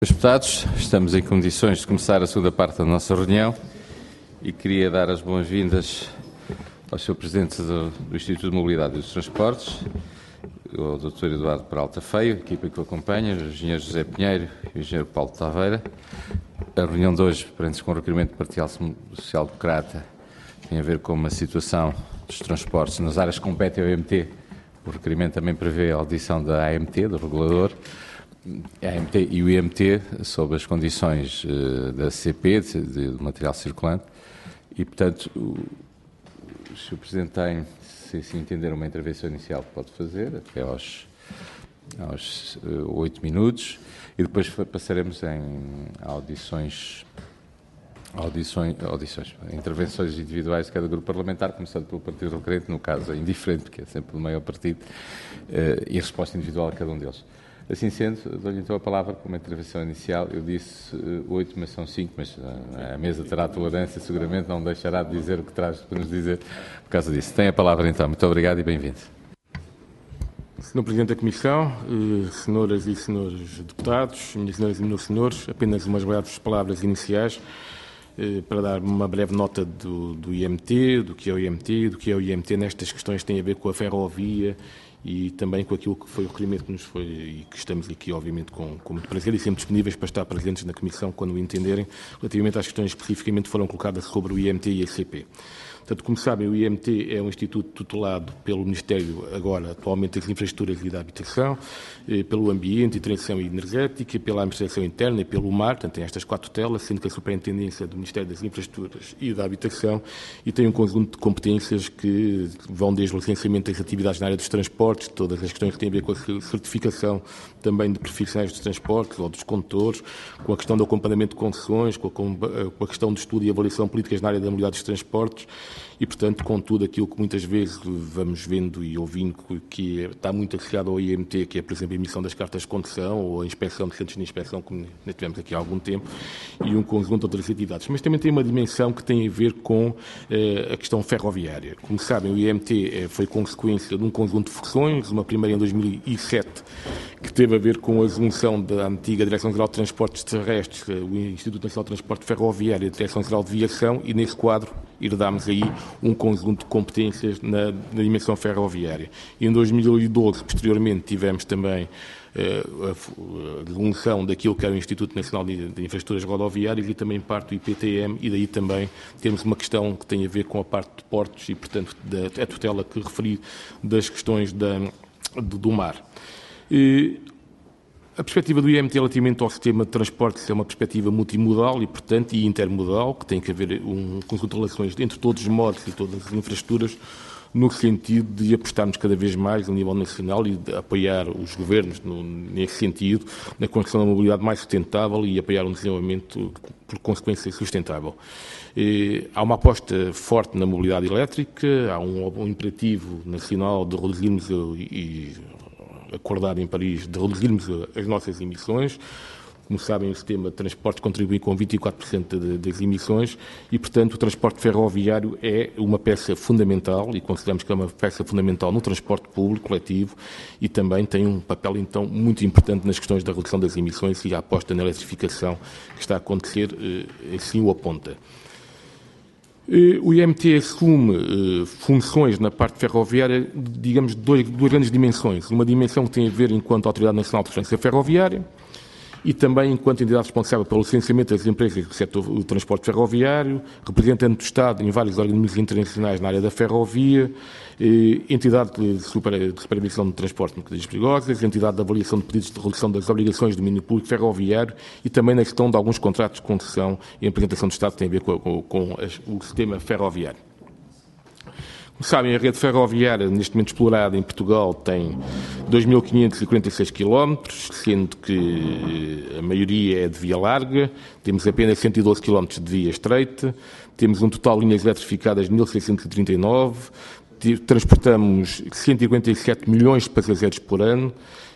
Senhores deputados, estamos em condições de começar a segunda parte da nossa reunião e queria dar as boas-vindas ao Sr. Presidente do Instituto de Mobilidade e dos Transportes, o Dr. Eduardo Peralta Feio, a equipa que o acompanha, o Engenheiro José Pinheiro e o Engenheiro Paulo Taveira. A reunião de hoje prende-se com o requerimento do Partido Social-Democrata, tem a ver com uma situação dos transportes nas áreas que competem ao IMT. O requerimento também prevê a audição da AMT, do regulador, a AMT e o IMT, sobre as condições da CP, de material circulante, e, portanto, o Sr. Presidente tem, se assim entender, uma intervenção inicial que pode fazer, até aos 8 minutos, e depois passaremos em intervenções individuais de cada grupo parlamentar, começando pelo partido requerente, no caso é indiferente, porque é sempre o maior partido, e a resposta individual a cada um deles. Assim sendo, dou-lhe então a palavra para uma intervenção inicial. Eu disse 8, mas são 5, mas a mesa terá tolerância, seguramente não deixará de dizer o que traz para nos dizer por causa disso. Tem a palavra então. Muito obrigado e bem-vindo. Sr. Presidente da Comissão, senhoras e senhores deputados, minhas senhoras e meus senhores, apenas umas breves palavras iniciais para dar uma breve nota do IMT, do que é o IMT, do que é o IMT nestas questões que têm a ver com a ferrovia e também com aquilo que foi o requerimento que nos foi e que estamos aqui, obviamente, com muito prazer e sempre disponíveis para estar presentes na Comissão quando o entenderem, relativamente às questões que especificamente foram colocadas sobre o IMT e a CP. Portanto, como sabem, o IMT é um instituto tutelado pelo Ministério, agora, atualmente, das Infraestruturas e da Habitação, pelo Ambiente e Transição Energética, pela Administração Interna e pelo MAR, portanto, tem estas 4 tutelas, sendo que a Superintendência do Ministério das Infraestruturas e da Habitação, e tem um conjunto de competências que vão desde o licenciamento das atividades na área dos transportes, todas as questões que têm a ver com a certificação também de profissionais dos transportes ou dos condutores, com a questão do acompanhamento de concessões, com a questão de estudo e avaliação de políticas na área da mobilidade dos transportes e, portanto, com tudo aquilo que muitas vezes vamos vendo e ouvindo que está muito associado ao IMT, que é, por exemplo, a emissão das cartas de condução ou a inspeção de centros de inspeção, como tivemos aqui há algum tempo, e um conjunto de outras atividades. Mas também tem uma dimensão que tem a ver com a questão ferroviária. Como sabem, o IMT foi consequência de um conjunto de funções, uma primeira em 2007, que teve a ver com a junção da antiga Direção-Geral de Transportes Terrestres, o Instituto Nacional de Transporte Ferroviário e a Direção-Geral de Viação, e nesse quadro herdámos aí um conjunto de competências na dimensão ferroviária. E em 2012, posteriormente, tivemos também a junção daquilo que era o Instituto Nacional de Infraestruturas Rodoviárias e também parte do IPTM, e daí também temos uma questão que tem a ver com a parte de portos e, portanto, a tutela que referi das questões do mar. A perspectiva do IMT relativamente ao sistema de transportes é uma perspectiva multimodal e, portanto, e intermodal, que tem que haver um conjunto de relações entre todos os modos e todas as infraestruturas, no sentido de apostarmos cada vez mais a nível nacional e de apoiar os governos nesse sentido, na construção da mobilidade mais sustentável e apoiar um desenvolvimento, por consequência, sustentável. Há uma aposta forte na mobilidade elétrica, há um imperativo nacional de reduzirmos acordado em Paris, de reduzirmos as nossas emissões. Como sabem, o sistema de transporte contribui com 24% das emissões e, portanto, o transporte ferroviário é uma peça fundamental e consideramos que é uma peça fundamental no transporte público coletivo e também tem um papel, então, muito importante nas questões da redução das emissões, e a aposta na eletrificação que está a acontecer assim o aponta. O IMT assume funções na parte ferroviária, digamos, de duas grandes dimensões. Uma dimensão que tem a ver enquanto Autoridade Nacional de Referência Ferroviária e também enquanto entidade responsável pelo licenciamento das empresas do setor do transporte ferroviário, representante do Estado em vários organismos internacionais na área da ferrovia, entidade de supervisão de transporte de mercadorias perigosas, entidade de avaliação de pedidos de redução das obrigações do domínio público ferroviário e também na questão de alguns contratos de concessão e apresentação do Estado que têm a ver com o sistema ferroviário. Como sabem, a rede ferroviária neste momento explorada em Portugal tem 2.546 km, sendo que a maioria é de via larga, temos apenas 112 km de via estreita, temos um total de linhas eletrificadas de 1.639, transportamos 147 milhões de passageiros por ano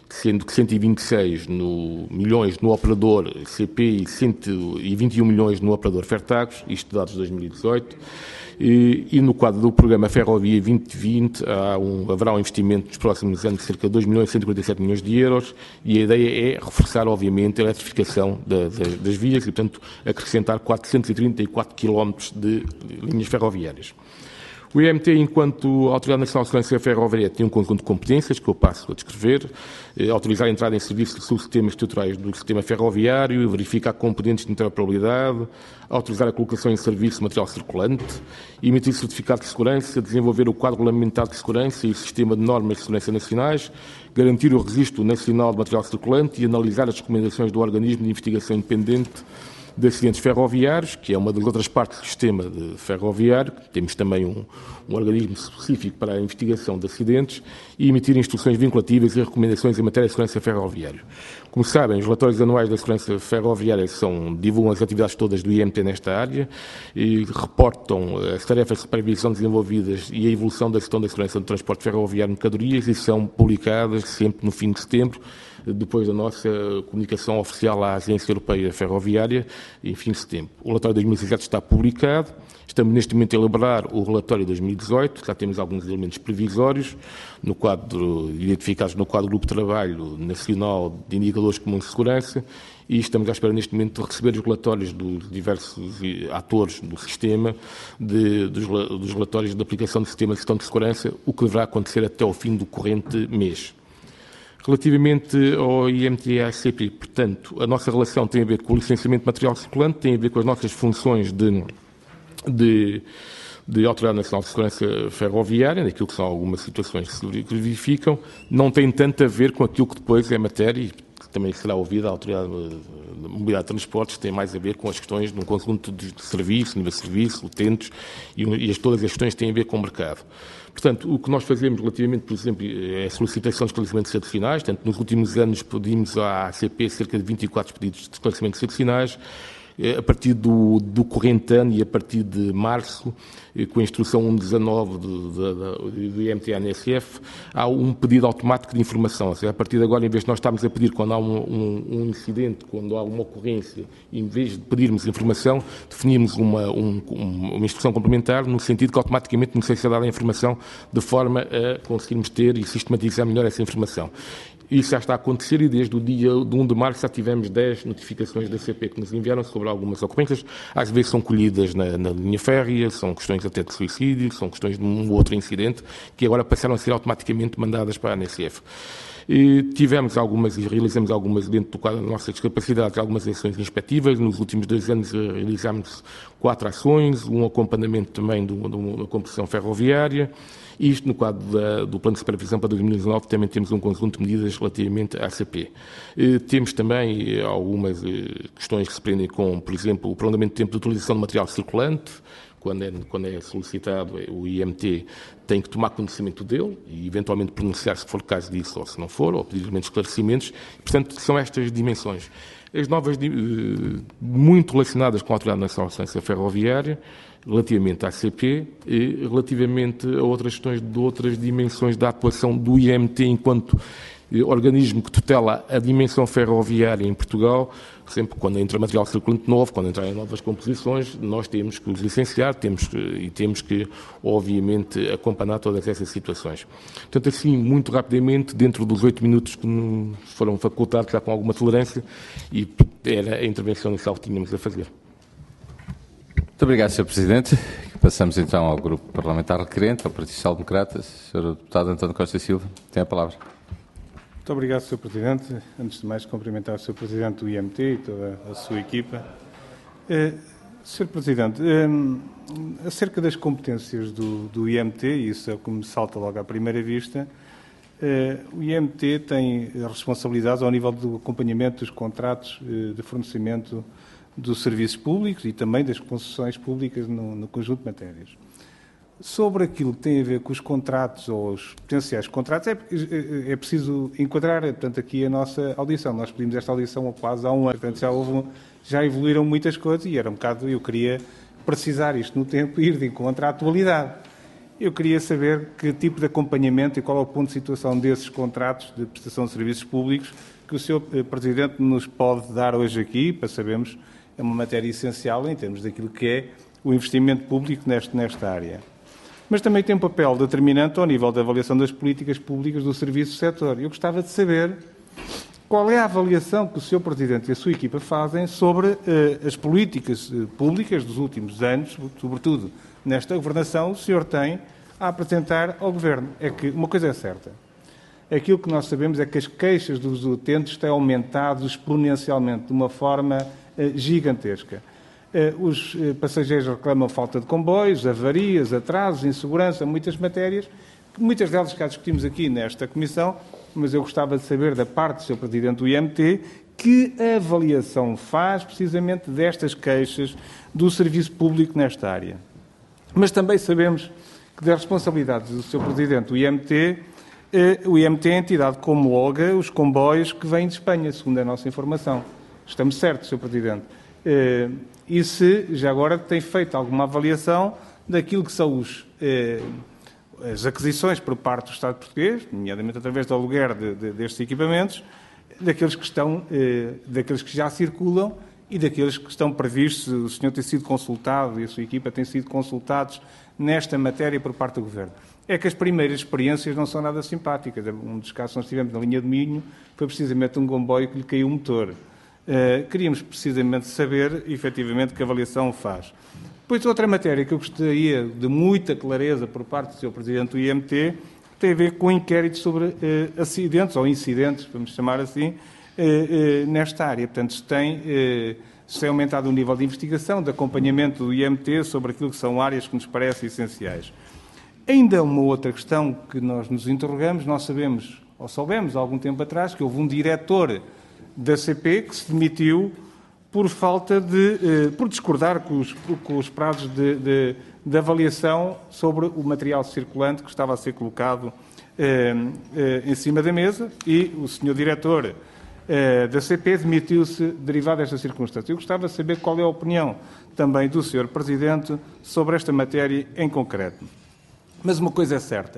sendo que 126 milhões no operador CP e 121 milhões no operador Fertagos, isto dados de 2018. E no quadro do programa Ferrovia 2020 haverá um investimento nos próximos anos de cerca de 2 milhões e 147 milhões de euros, e a ideia é reforçar, obviamente, a eletrificação das vias e, portanto, acrescentar 434 quilómetros de linhas ferroviárias. O IMT, enquanto Autoridade Nacional de Segurança Ferroviária, tem um conjunto de competências que eu passo a descrever: autorizar a entrada em serviço de subsistemas estruturais do sistema ferroviário, verificar componentes de interoperabilidade, autorizar a colocação em serviço de material circulante, emitir certificado de segurança, desenvolver o quadro regulamentado de segurança e o sistema de normas de segurança nacionais, garantir o registro nacional de material circulante e analisar as recomendações do organismo de investigação independente de acidentes ferroviários, que é uma das outras partes do sistema ferroviário. Temos também um organismo específico para a investigação de acidentes, e emitir instruções vinculativas e recomendações em matéria de segurança ferroviária. Como sabem, os relatórios anuais da segurança ferroviária divulgam as atividades todas do IMT nesta área e reportam as tarefas de supervisão desenvolvidas e a evolução da gestão da segurança do transporte ferroviário de mercadorias, e são publicadas sempre no fim de setembro, depois da nossa comunicação oficial à Agência Europeia Ferroviária, em fim de setembro. O relatório de 2017 está publicado. Estamos neste momento a elaborar o relatório de 2018, já temos alguns elementos previsórios identificados no quadro do Grupo de Trabalho Nacional de Indicadores Comuns de Segurança, e estamos à espera neste momento de receber os relatórios dos diversos atores do sistema, dos relatórios de aplicação do sistema de gestão de segurança, o que deverá acontecer até ao fim do corrente mês. Relativamente ao IMT e à ACP, portanto, a nossa relação tem a ver com o licenciamento de material circulante, tem a ver com as nossas funções de Autoridade Nacional de Segurança Ferroviária, naquilo que são algumas situações que se verificam, não tem tanto a ver com aquilo que depois é matéria, e que também será ouvida a Autoridade de Mobilidade de Transportes, tem mais a ver com as questões de um conjunto de serviços, nível de serviço, utentes, e todas as questões têm a ver com o mercado. Portanto, o que nós fazemos relativamente, por exemplo, é a solicitação de esclarecimentos adicionais. Portanto, nos últimos anos pedimos à ACP cerca de 24 pedidos de esclarecimentos adicionais. A partir do corrente ano e a partir de março, com a instrução 119 do IMT-ANSF, há um pedido automático de informação. Ou seja, a partir de agora, em vez de nós estarmos a pedir quando há um incidente, quando há uma ocorrência, em vez de pedirmos informação, definimos uma instrução complementar, no sentido que automaticamente nos seja dada a informação, de forma a conseguirmos ter e sistematizar melhor essa informação. Isso já está a acontecer, e desde o dia de 1 de março já tivemos 10 notificações da CP que nos enviaram sobre algumas ocorrências. Às vezes são colhidas na linha férrea, são questões até de suicídio, são questões de um ou outro incidente, que agora passaram a ser automaticamente mandadas para a ANSF. Realizamos algumas, dentro do quadro das nossas capacidades, algumas ações inspectivas. Nos últimos 2 anos realizámos 4 ações, um acompanhamento também de uma composição ferroviária. Isto no quadro do Plano de Supervisão para 2019, também temos um conjunto de medidas relativamente à ACP. Temos também algumas questões que se prendem com, por exemplo, o prolongamento de tempo de utilização de material circulante. Quando é solicitado, o IMT tem que tomar conhecimento dele e eventualmente pronunciar se for o caso disso ou se não for, ou pedir elementos de esclarecimentos. Portanto, são estas dimensões. As novas, muito relacionadas com a Autoridade Nacional de Segurança Ferroviária, relativamente à ACP e relativamente a outras questões de outras dimensões da atuação do IMT enquanto organismo que tutela a dimensão ferroviária em Portugal. Sempre quando entra material circulante novo, quando entrarem novas composições, nós temos que os licenciar, temos que, obviamente, acompanhar todas essas situações. Portanto, assim, muito rapidamente, dentro dos 8 minutos que nos foram facultados, já com alguma tolerância, e era a intervenção inicial que tínhamos a fazer. Muito obrigado, Sr. Presidente. Passamos então ao Grupo Parlamentar Requerente, ao Partido Social Democrata. Sr. Deputado António Costa Silva, tem a palavra. Muito obrigado, Sr. Presidente. Antes de mais, cumprimentar o Sr. Presidente do IMT e toda a sua equipa. Sr. Presidente, acerca das competências do IMT, e isso é o que me salta logo à primeira vista, o IMT tem responsabilidades ao nível do acompanhamento dos contratos de fornecimento dos serviços públicos e também das concessões públicas no conjunto de matérias. Sobre aquilo que tem a ver com os contratos ou os potenciais contratos, é preciso enquadrar, portanto, aqui a nossa audição. Nós pedimos esta audição há quase um ano, portanto, já evoluíram muitas coisas e era um bocado, eu queria precisar isto no tempo e ir de encontro à atualidade. Eu queria saber que tipo de acompanhamento e qual é o ponto de situação desses contratos de prestação de serviços públicos que o Sr. Presidente nos pode dar hoje aqui, para sabermos, é uma matéria essencial em termos daquilo que é o investimento público nesta área. Mas também tem um papel determinante ao nível da avaliação das políticas públicas do serviço setor. Eu gostava de saber qual é a avaliação que o Sr. Presidente e a sua equipa fazem sobre as políticas públicas dos últimos anos, sobretudo nesta governação, o senhor tem a apresentar ao Governo. É que uma coisa é certa. Aquilo que nós sabemos é que as queixas dos utentes têm aumentado exponencialmente, de uma forma gigantesca. Os passageiros reclamam falta de comboios, avarias, atrasos, insegurança, muitas matérias, muitas delas que já discutimos aqui nesta Comissão, mas eu gostava de saber da parte do Sr. Presidente do IMT que avaliação faz precisamente destas queixas do serviço público nesta área. Mas também sabemos que das responsabilidades do Sr. Presidente do IMT, o IMT é a entidade que homologa os comboios que vêm de Espanha, segundo a nossa informação. Estamos certos, Sr. Presidente. E se já agora tem feito alguma avaliação daquilo que são as aquisições por parte do Estado português, nomeadamente através do aluguer destes equipamentos, daqueles que já circulam e daqueles que estão previstos. O senhor tem sido consultado e a sua equipa tem sido consultados nesta matéria por parte do Governo. É que as primeiras experiências não são nada simpáticas. Um dos casos que nós tivemos na linha de Minho foi precisamente um comboio que lhe caiu o motor. Queríamos precisamente saber, efetivamente, que avaliação faz. Depois, outra matéria que eu gostaria de muita clareza por parte do Sr. Presidente do IMT tem a ver com inquéritos sobre acidentes, ou incidentes, vamos chamar assim, nesta área. Portanto, se tem aumentado o nível de investigação, de acompanhamento do IMT sobre aquilo que são áreas que nos parecem essenciais. Ainda uma outra questão que nós nos interrogamos, nós sabemos, ou soubemos há algum tempo atrás, que houve um diretor da CP que se demitiu por discordar com os prazos de avaliação sobre o material circulante que estava a ser colocado em cima da mesa, e o senhor diretor da CP demitiu-se derivado desta circunstância. Eu gostava de saber qual é a opinião também do senhor Presidente sobre esta matéria em concreto. Mas uma coisa é certa.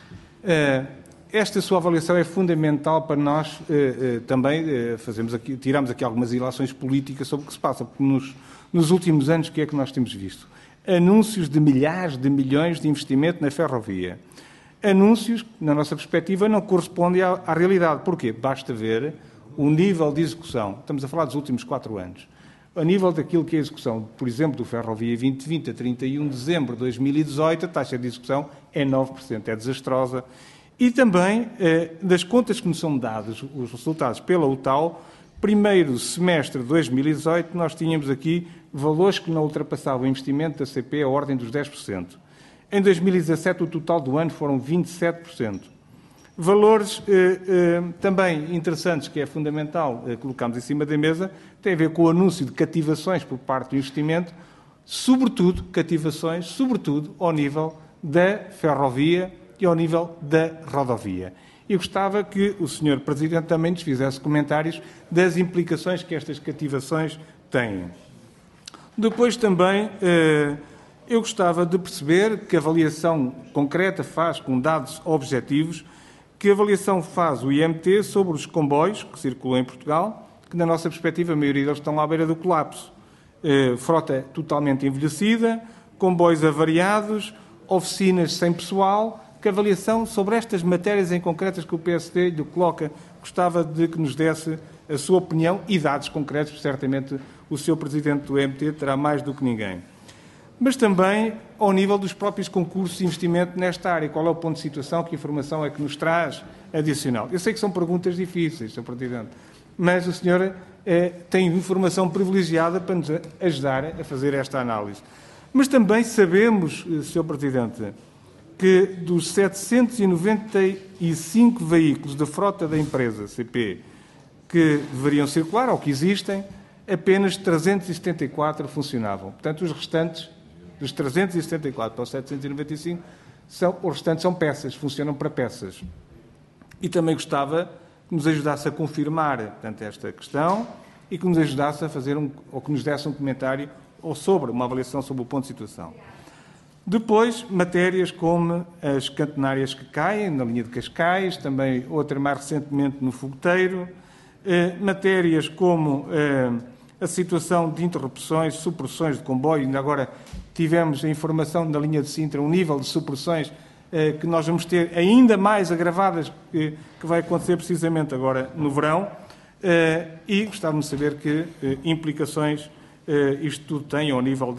Esta sua avaliação é fundamental para nós também tiramos aqui algumas ilações políticas sobre o que se passa, porque nos últimos anos o que é que nós temos visto? Anúncios de milhares de milhões de investimento na ferrovia. Anúncios que, na nossa perspectiva, não correspondem à realidade. Porquê? Basta ver o nível de execução. Estamos a falar dos últimos 4 anos. A nível daquilo que é a execução, por exemplo, do Ferrovia 2020 a 31 de dezembro de 2018, a taxa de execução é 9%, é desastrosa. E também das contas que nos são dados, os resultados pela UTAL, primeiro semestre de 2018, nós tínhamos aqui valores que não ultrapassavam o investimento da CP a ordem dos 10%. Em 2017, o total do ano foram 27%. Valores também interessantes, que é fundamental colocarmos em cima da mesa, tem a ver com o anúncio de cativações por parte do investimento, sobretudo ao nível da ferrovia e ao nível da rodovia. E gostava que o Sr. Presidente também nos fizesse comentários das implicações que estas cativações têm. Depois também eu gostava de perceber que avaliação concreta faz, com dados objetivos, que avaliação faz o IMT sobre os comboios que circulam em Portugal, que na nossa perspectiva a maioria deles estão à beira do colapso. Frota totalmente envelhecida, comboios avariados, oficinas sem pessoal. Que avaliação sobre estas matérias em concretas que o PSD lhe coloca, gostava de que nos desse a sua opinião e dados concretos, certamente o Sr. Presidente do IMT terá mais do que ninguém. Mas também ao nível dos próprios concursos de investimento nesta área. Qual é o ponto de situação, que informação é que nos traz adicional? Eu sei que são perguntas difíceis, Sr. Presidente, mas o senhor tem informação privilegiada para nos ajudar a fazer esta análise. Mas também sabemos, Sr. Presidente, que dos 795 veículos da frota da empresa CP que deveriam circular, ou que existem, apenas 374 funcionavam. Portanto, os restantes, dos 374 para os 795, os restantes são peças, funcionam para peças. E também gostava que nos ajudasse a confirmar, portanto, esta questão e que nos ajudasse a fazer ou que nos desse um comentário ou sobre uma avaliação sobre o ponto de situação. Depois, matérias como as cantenárias que caem, na linha de Cascais, também outra mais recentemente no Fogoteiro, matérias como a situação de interrupções, supressões de comboio. Ainda agora tivemos a informação na linha de Sintra, um nível de supressões que nós vamos ter ainda mais agravadas, que vai acontecer precisamente agora no verão, e gostávamos de saber que implicações isto tudo tem ao nível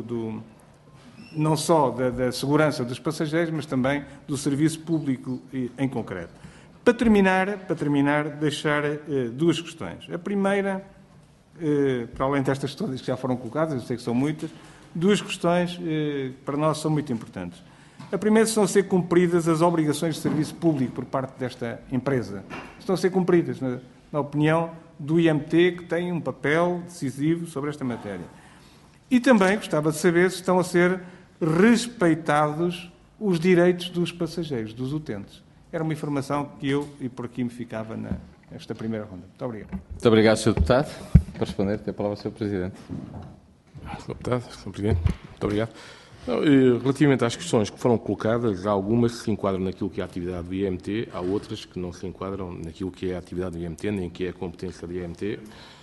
não só da segurança dos passageiros, mas também do serviço público em concreto. Para terminar, deixar duas questões. A primeira, para além destas todas que já foram colocadas, eu sei que são muitas, duas questões que para nós são muito importantes. A primeira, estão a ser cumpridas as obrigações de serviço público por parte desta empresa. Estão a ser cumpridas, na opinião do IMT, que tem um papel decisivo sobre esta matéria. E também gostava de saber se estão a ser respeitados os direitos dos passageiros, dos utentes. Era uma informação que eu, e por aqui me ficava nesta primeira ronda. Muito obrigado. Muito obrigado, Sr. Deputado. Para responder, tem a palavra o Sr. Presidente. Sr. Deputado, Sr. Presidente, muito obrigado. Relativamente às questões que foram colocadas, há algumas que se enquadram naquilo que é a atividade do IMT, há outras que não se enquadram naquilo que é a atividade do IMT, nem que é a competência do IMT.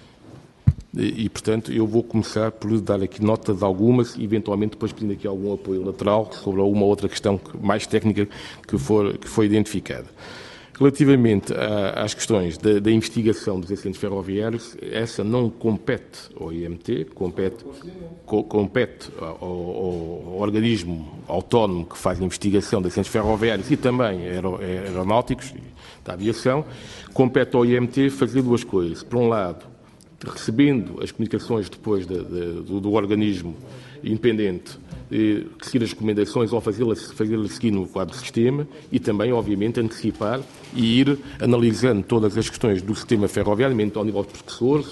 E, portanto, eu vou começar por dar aqui nota de algumas e, eventualmente, depois pedindo aqui algum apoio lateral sobre alguma outra questão mais técnica que foi identificada. Relativamente às questões da investigação dos acidentes ferroviários, essa não compete ao IMT, compete ao organismo autónomo que faz a investigação de acidentes ferroviários e também aeronáuticos, da aviação. Compete ao IMT fazer duas coisas. Por um lado, recebendo as comunicações depois do organismo independente, seguir as recomendações ou fazê-las seguir no quadro do sistema e também, obviamente, antecipar e ir analisando todas as questões do sistema ferroviário, ao nível de professores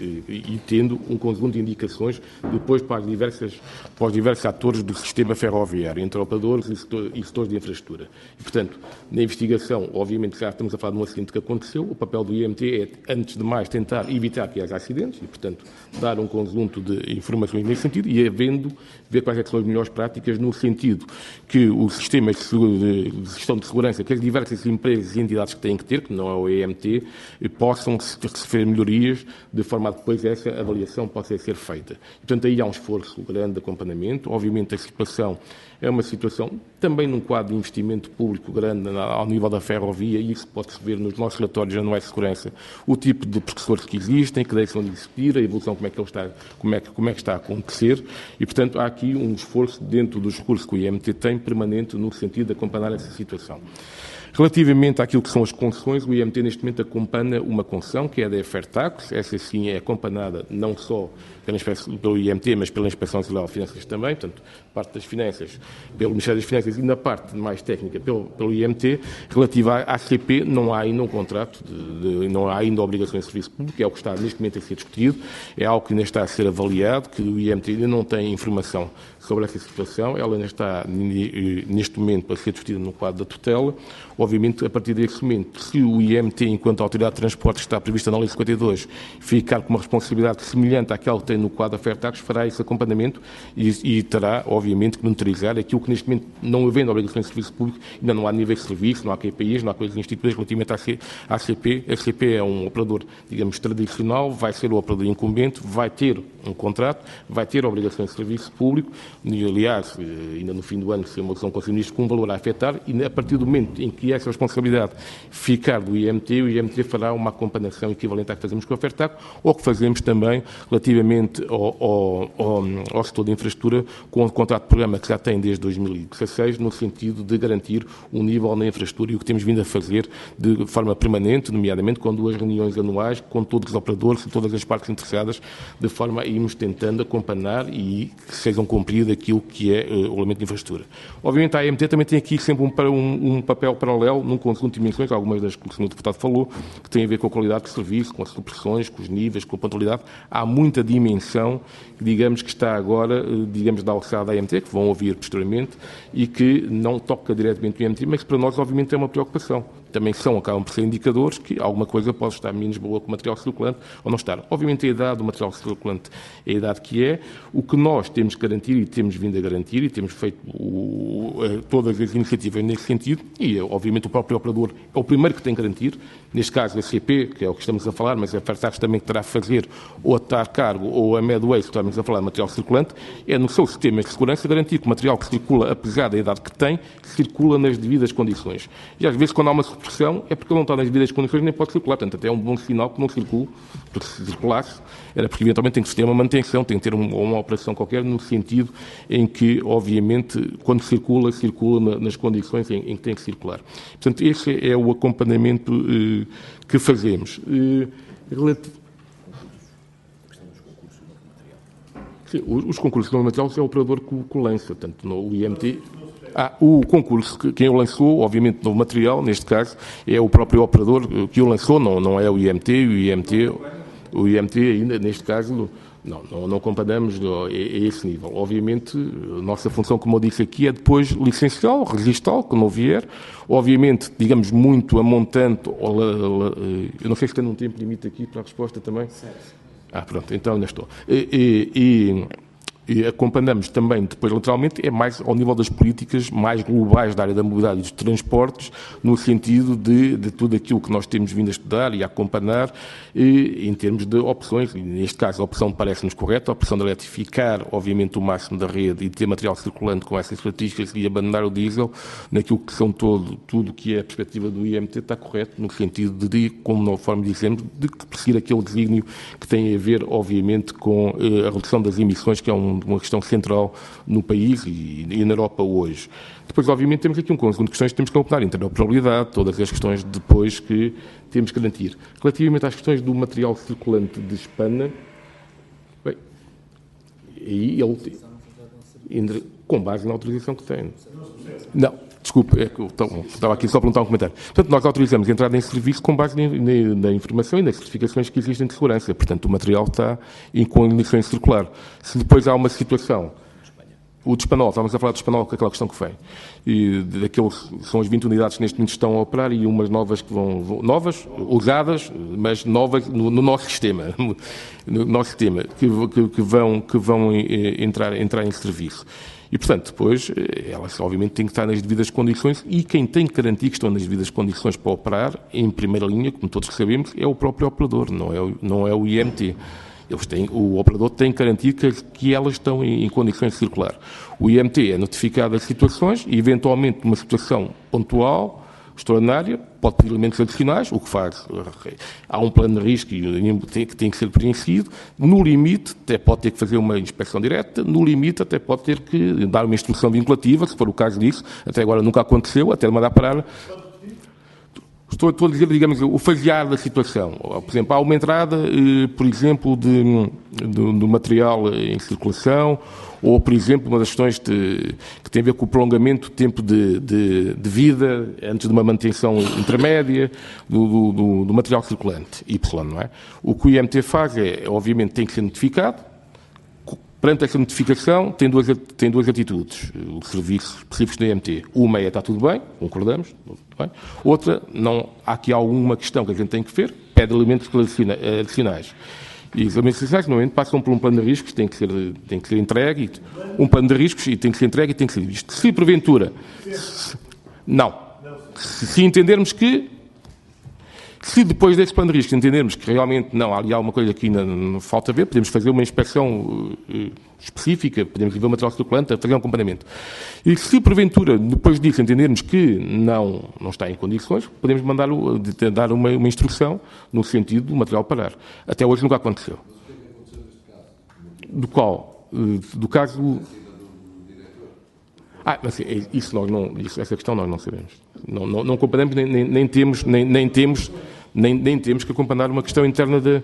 e tendo um conjunto de indicações depois para os diversos atores do sistema ferroviário, entre operadores e setores de infraestrutura. E, portanto, na investigação, obviamente, já estamos a falar de um acidente que aconteceu, o papel do IMT é, antes de mais, tentar evitar que haja acidentes e, portanto, dar um conjunto de informações nesse sentido e, ver quais são as melhores práticas no sentido que os sistemas de gestão de segurança que as diversas empresas e entidades que têm que ter, que não é o IMT, possam receber melhorias de forma a que depois essa avaliação possa ser feita. Portanto, aí há um esforço grande de acompanhamento. Obviamente, a situação é uma situação também num quadro de investimento público grande ao nível da ferrovia, e isso pode-se ver nos nossos relatórios anuais de segurança, o tipo de professores que existem, que deixam de existir, a evolução, como é que está a acontecer, e, portanto, há aqui um esforço dentro dos recursos que o IMT tem, permanente, no sentido de acompanhar essa situação. Relativamente àquilo que são as concessões, o IMT neste momento acompanha uma concessão, que é a da Fertacos. Essa sim é acompanhada não só pelo IMT, mas pela Inspeção Geral de Finanças também, portanto, parte das Finanças, pelo Ministério das Finanças e na parte mais técnica pelo IMT. Relativa à ACP, não há ainda um contrato, não há ainda obrigações de serviço público, é o que está neste momento a ser discutido, é algo que ainda está a ser avaliado, que o IMT ainda não tem informação sobre essa situação, ela ainda está neste momento para ser discutida no quadro da tutela. Obviamente, a partir desse momento, se o IMT, enquanto Autoridade de Transportes, está prevista na Lei 52, ficar com uma responsabilidade semelhante àquela que tem no quadro da Fertacos, fará esse acompanhamento e terá, obviamente, que monitorizar aquilo que neste momento, não havendo obrigações de serviço público, ainda não há níveis de serviço, não há KPIs, não há coisas instituídas relativamente à ACP. A ACP é um operador, digamos, tradicional, vai ser o operador incumbente, vai ter um contrato, vai ter obrigações de serviço público, e, aliás, ainda no fim do ano, se uma decisão do Conselho de Ministros com um valor a afetar, e a partir do momento em que essa responsabilidade ficar do IMT, o IMT fará uma acompanhação equivalente à que fazemos com a Fertac, ou que fazemos também relativamente ao setor de infraestrutura, com o contrato de programa que já tem desde 2016, no sentido de garantir um nível na infraestrutura, e o que temos vindo a fazer de forma permanente, nomeadamente com 2 reuniões anuais, com todos os operadores e todas as partes interessadas, de forma a irmos tentando acompanhar e que sejam cumpridos aquilo que é o elemento de infraestrutura. Obviamente, a AMT também tem aqui sempre um papel paralelo num conjunto de dimensões, algumas das que o Sr. Deputado falou, que têm a ver com a qualidade de serviço, com as supressões, com os níveis, com a pontualidade. Há muita dimensão, digamos, que está agora, digamos, da alçada da AMT, que vão ouvir posteriormente, e que não toca diretamente o IMT, mas que para nós, obviamente, é uma preocupação. também acabam por ser indicadores que alguma coisa pode estar menos boa com o material circulante ou não estar. Obviamente a idade do material circulante é a idade que é. O que nós temos que garantir e temos vindo a garantir e temos feito todas as iniciativas nesse sentido e, obviamente, o próprio operador é o primeiro que tem que garantir. Neste caso, a CP, que é o que estamos a falar, mas a Fertax também que terá a fazer, ou a TAR Cargo ou a Medway, que estamos a falar de material circulante, é no seu sistema de segurança garantir que o material que circula, apesar da idade que tem, circula nas devidas condições. E às vezes, quando há uma supressão, é porque ele não está nas devidas condições nem pode circular. Portanto, até é um bom sinal que não circule, porque se circulasse, era porque eventualmente tem que ter uma manutenção, tem que ter uma operação qualquer, no sentido em que, obviamente, quando circula nas condições em que tem que circular. Portanto, esse é o acompanhamento que fazemos. Sim, os concursos de material é o operador que o lança, portanto, no IMT. O concurso, quem o lançou, obviamente, no material, neste caso, é o próprio operador que o lançou, não é o IMT. O IMT ainda, neste caso, não comparamos a esse nível. Obviamente, a nossa função, como eu disse aqui, é depois licenciá-lo, registá-lo, quando não vier. Obviamente, digamos, muito a montante, eu não sei se tem um tempo limite aqui para a resposta também. Pronto, então ainda estou. E acompanhamos também, depois, lateralmente, é mais ao nível das políticas mais globais da área da mobilidade e dos transportes, no sentido de tudo aquilo que nós temos vindo a estudar e a acompanhar, em termos de opções. E neste caso, a opção parece-nos correta, a opção de eletrificar, obviamente, o máximo da rede e ter material circulante com essas características e abandonar o diesel, naquilo que são tudo que é a perspectiva do IMT, está correto, no sentido de, conforme dissemos, de perseguir aquele desígnio que tem a ver, obviamente, com a redução das emissões, que é uma questão central no país e na Europa hoje. Depois, obviamente, temos aqui um conjunto de questões que temos que acompanhar, interoperabilidade, todas as questões depois que temos que garantir. Relativamente às questões do material circulante de espana, bem, aí ele, com base na autorização que tem. Não, desculpe, é que eu estava aqui só a perguntar um comentário. Portanto, nós autorizamos a entrada em serviço com base na informação e nas certificações que existem de segurança. Portanto, o material está em condições de circular. Se depois há uma situação... O de Espanol, estávamos a falar de Espanol, com aquela questão que foi. E são as 20 unidades que neste momento estão a operar e umas novas que vão novas, usadas, mas novas no nosso sistema, que vão entrar em serviço. E, portanto, depois, elas obviamente têm que estar nas devidas condições e quem tem que garantir que estão nas devidas condições para operar, em primeira linha, como todos sabemos, é o próprio operador, não é o IMT. O operador tem que garantir que elas estão em condições de circular. O IMT é notificado das situações e, eventualmente, numa situação pontual, extraordinária, pode pedir elementos adicionais, o que faz. Há um plano de risco que tem que ser preenchido. No limite, até pode ter que fazer uma inspeção direta. No limite, até pode ter que dar uma instrução vinculativa, se for o caso disso. Até agora nunca aconteceu, até mandar parar. Estou a dizer, digamos, o fasear da situação. Por exemplo, há uma entrada, por exemplo, do material em circulação, ou, por exemplo, uma das questões que tem a ver com o prolongamento do tempo de vida antes de uma manutenção intermédia do material circulante, Y, não é? O que o IMT faz obviamente, tem que ser notificado. Perante essa notificação, tem duas atitudes, os serviços específicos do IMT. Uma está tudo bem, concordamos, tudo bem. Outra, há aqui alguma questão que a gente tem que ver, pede elementos adicionais. E os elementos adicionais, normalmente, passam por um plano de riscos, tem que ser entregue, um plano de riscos, e tem que ser entregue e tem que ser visto. Se, porventura, não. Se entendermos que, se depois desse plano de risco entendermos que realmente não, há ali alguma coisa que ainda falta ver, podemos fazer uma inspeção específica, podemos ver o material circulante, fazer um acompanhamento. E se porventura, depois disso, entendermos que não está em condições, podemos dar uma instrução no sentido do material parar. Até hoje nunca aconteceu. Do qual? Do caso... mas essa questão nós não sabemos. Não comparamos, nem temos que acompanhar uma questão interna de...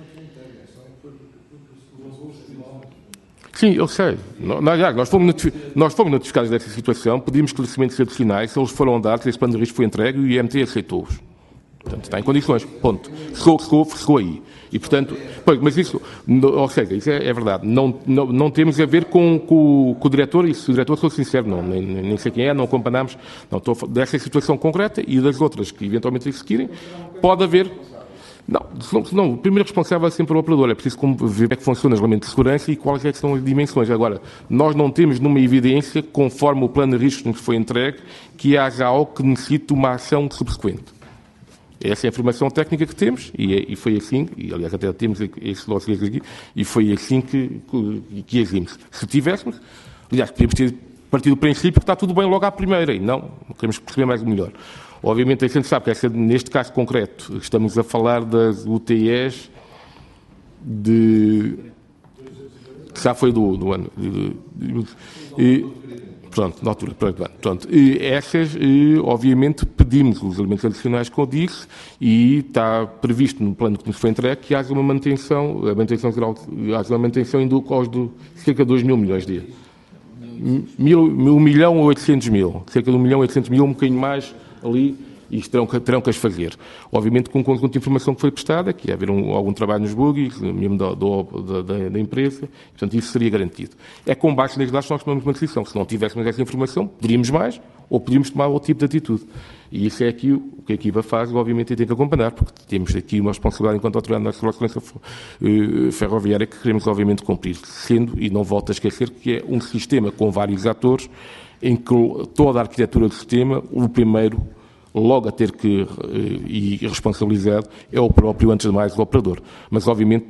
Sim, eu sei. Nós fomos notificados dessa situação, pedimos esclarecimentos adicionais, se eles foram dados, esse plano de risco foi entregue e o IMT aceitou-os. Portanto, está em condições. Ponto. Ficou aí. E, portanto, mas isso, Ou seja, isso é verdade. Não temos a ver com o diretor, e se o diretor, sou sincero, nem sei quem é, não acompanhamos. Não, estou dessa situação concreta e das outras que eventualmente existirem, pode haver. Não, o primeiro responsável é sempre o operador. É preciso ver como é que funciona o regulamento de segurança e quais é que são as dimensões. Agora, nós não temos numa evidência, conforme o plano de risco que nos foi entregue, que haja algo que necessite uma ação subsequente. Essa é a informação técnica que temos e foi assim, e aliás até temos esse nosso aqui, e foi assim que agimos. Se tivéssemos, aliás, podíamos ter partido do princípio que está tudo bem logo à primeira, e não, queremos perceber mais o melhor. Obviamente, a gente sabe que neste caso concreto, estamos a falar das UTIs que já foi do ano. Pronto, na altura, pronto. Essas, obviamente, pedimos os elementos adicionais que eu disse e está previsto no plano que nos foi entregue que haja uma manutenção, a manutenção geral, haja uma manutenção em cerca de 2 mil milhões de 1 milhão 800 mil, cerca de 1 milhão 800 mil, um bocadinho mais ali, e terão que as fazer. Obviamente com um conjunto de informação que foi prestada, que ia haver algum trabalho nos bugs, mesmo da empresa, portanto isso seria garantido. É com base nas dados que nós tomamos uma decisão. Se não tivéssemos essa informação, poderíamos mais, ou poderíamos tomar outro tipo de atitude. E isso é aqui o que a equipa faz, obviamente tem que acompanhar, porque temos aqui uma responsabilidade enquanto autoridade na segurança ferroviária que queremos obviamente cumprir, sendo, e não volto a esquecer, que é um sistema com vários atores, em que toda a arquitetura do sistema, o primeiro logo a ter que e responsabilizado é o próprio, antes de mais, o operador. Mas, obviamente,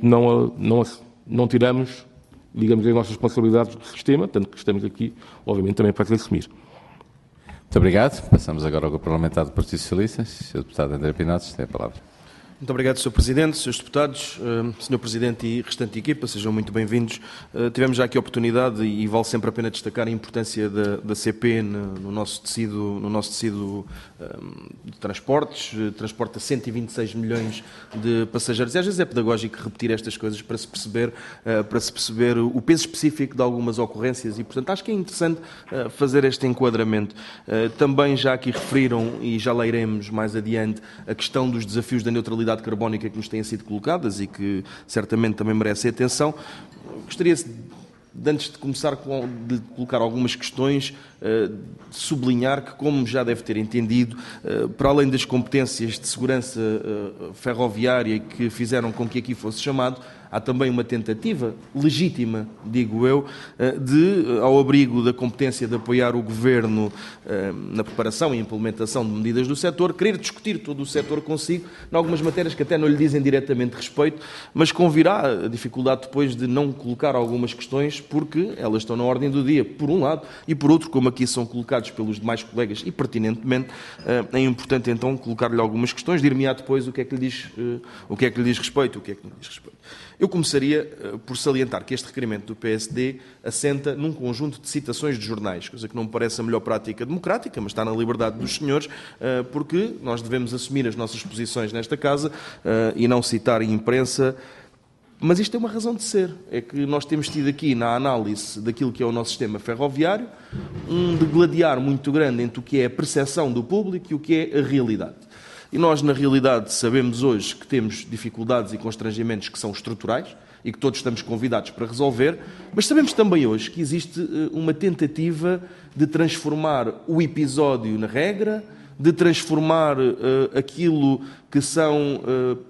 não tiramos, digamos, as nossas responsabilidades do sistema, tanto que estamos aqui, obviamente, também para assumir. Muito obrigado. Passamos agora ao Grupo Parlamentar do Partido Socialista. Sr. Deputado André Pinatos, tem a palavra. Muito obrigado, Sr. Presidente, Srs. Deputados, Sr. Presidente e restante equipa, sejam muito bem-vindos. Tivemos já aqui a oportunidade, e vale sempre a pena destacar a importância da CP no nosso tecido de transportes, transporta 126 milhões de passageiros. E às vezes é pedagógico repetir estas coisas para se perceber o peso específico de algumas ocorrências e, portanto, acho que é interessante fazer este enquadramento. Também já aqui referiram, e já leremos mais adiante, a questão dos desafios da neutralidade carbónica que nos têm sido colocadas e que certamente também merecem atenção. Gostaria de, antes de começar de colocar algumas questões, sublinhar que, como já deve ter entendido, para além das competências de segurança ferroviária que fizeram com que aqui fosse chamado, há também uma tentativa legítima, digo eu, de, ao abrigo da competência de apoiar o Governo na preparação e implementação de medidas do setor, querer discutir todo o setor consigo, em algumas matérias que até não lhe dizem diretamente respeito, mas convirá a dificuldade depois de não colocar algumas questões, porque elas estão na ordem do dia, por um lado, e por outro, como aqui são colocados pelos demais colegas, e pertinentemente, é importante então colocar-lhe algumas questões, dir-me-á depois o que é que lhe diz respeito, o que é que não diz respeito. Eu começaria por salientar que este requerimento do PSD assenta num conjunto de citações de jornais, coisa que não me parece a melhor prática democrática, mas está na liberdade dos senhores, porque nós devemos assumir as nossas posições nesta casa e não citar em imprensa. Mas isto tem uma razão de ser, é que nós temos tido aqui na análise daquilo que é o nosso sistema ferroviário um degladiar muito grande entre o que é a percepção do público e o que é a realidade. E nós, na realidade, sabemos hoje que temos dificuldades e constrangimentos que são estruturais e que todos estamos convidados para resolver, mas sabemos também hoje que existe uma tentativa de transformar o episódio na regra, de transformar aquilo que são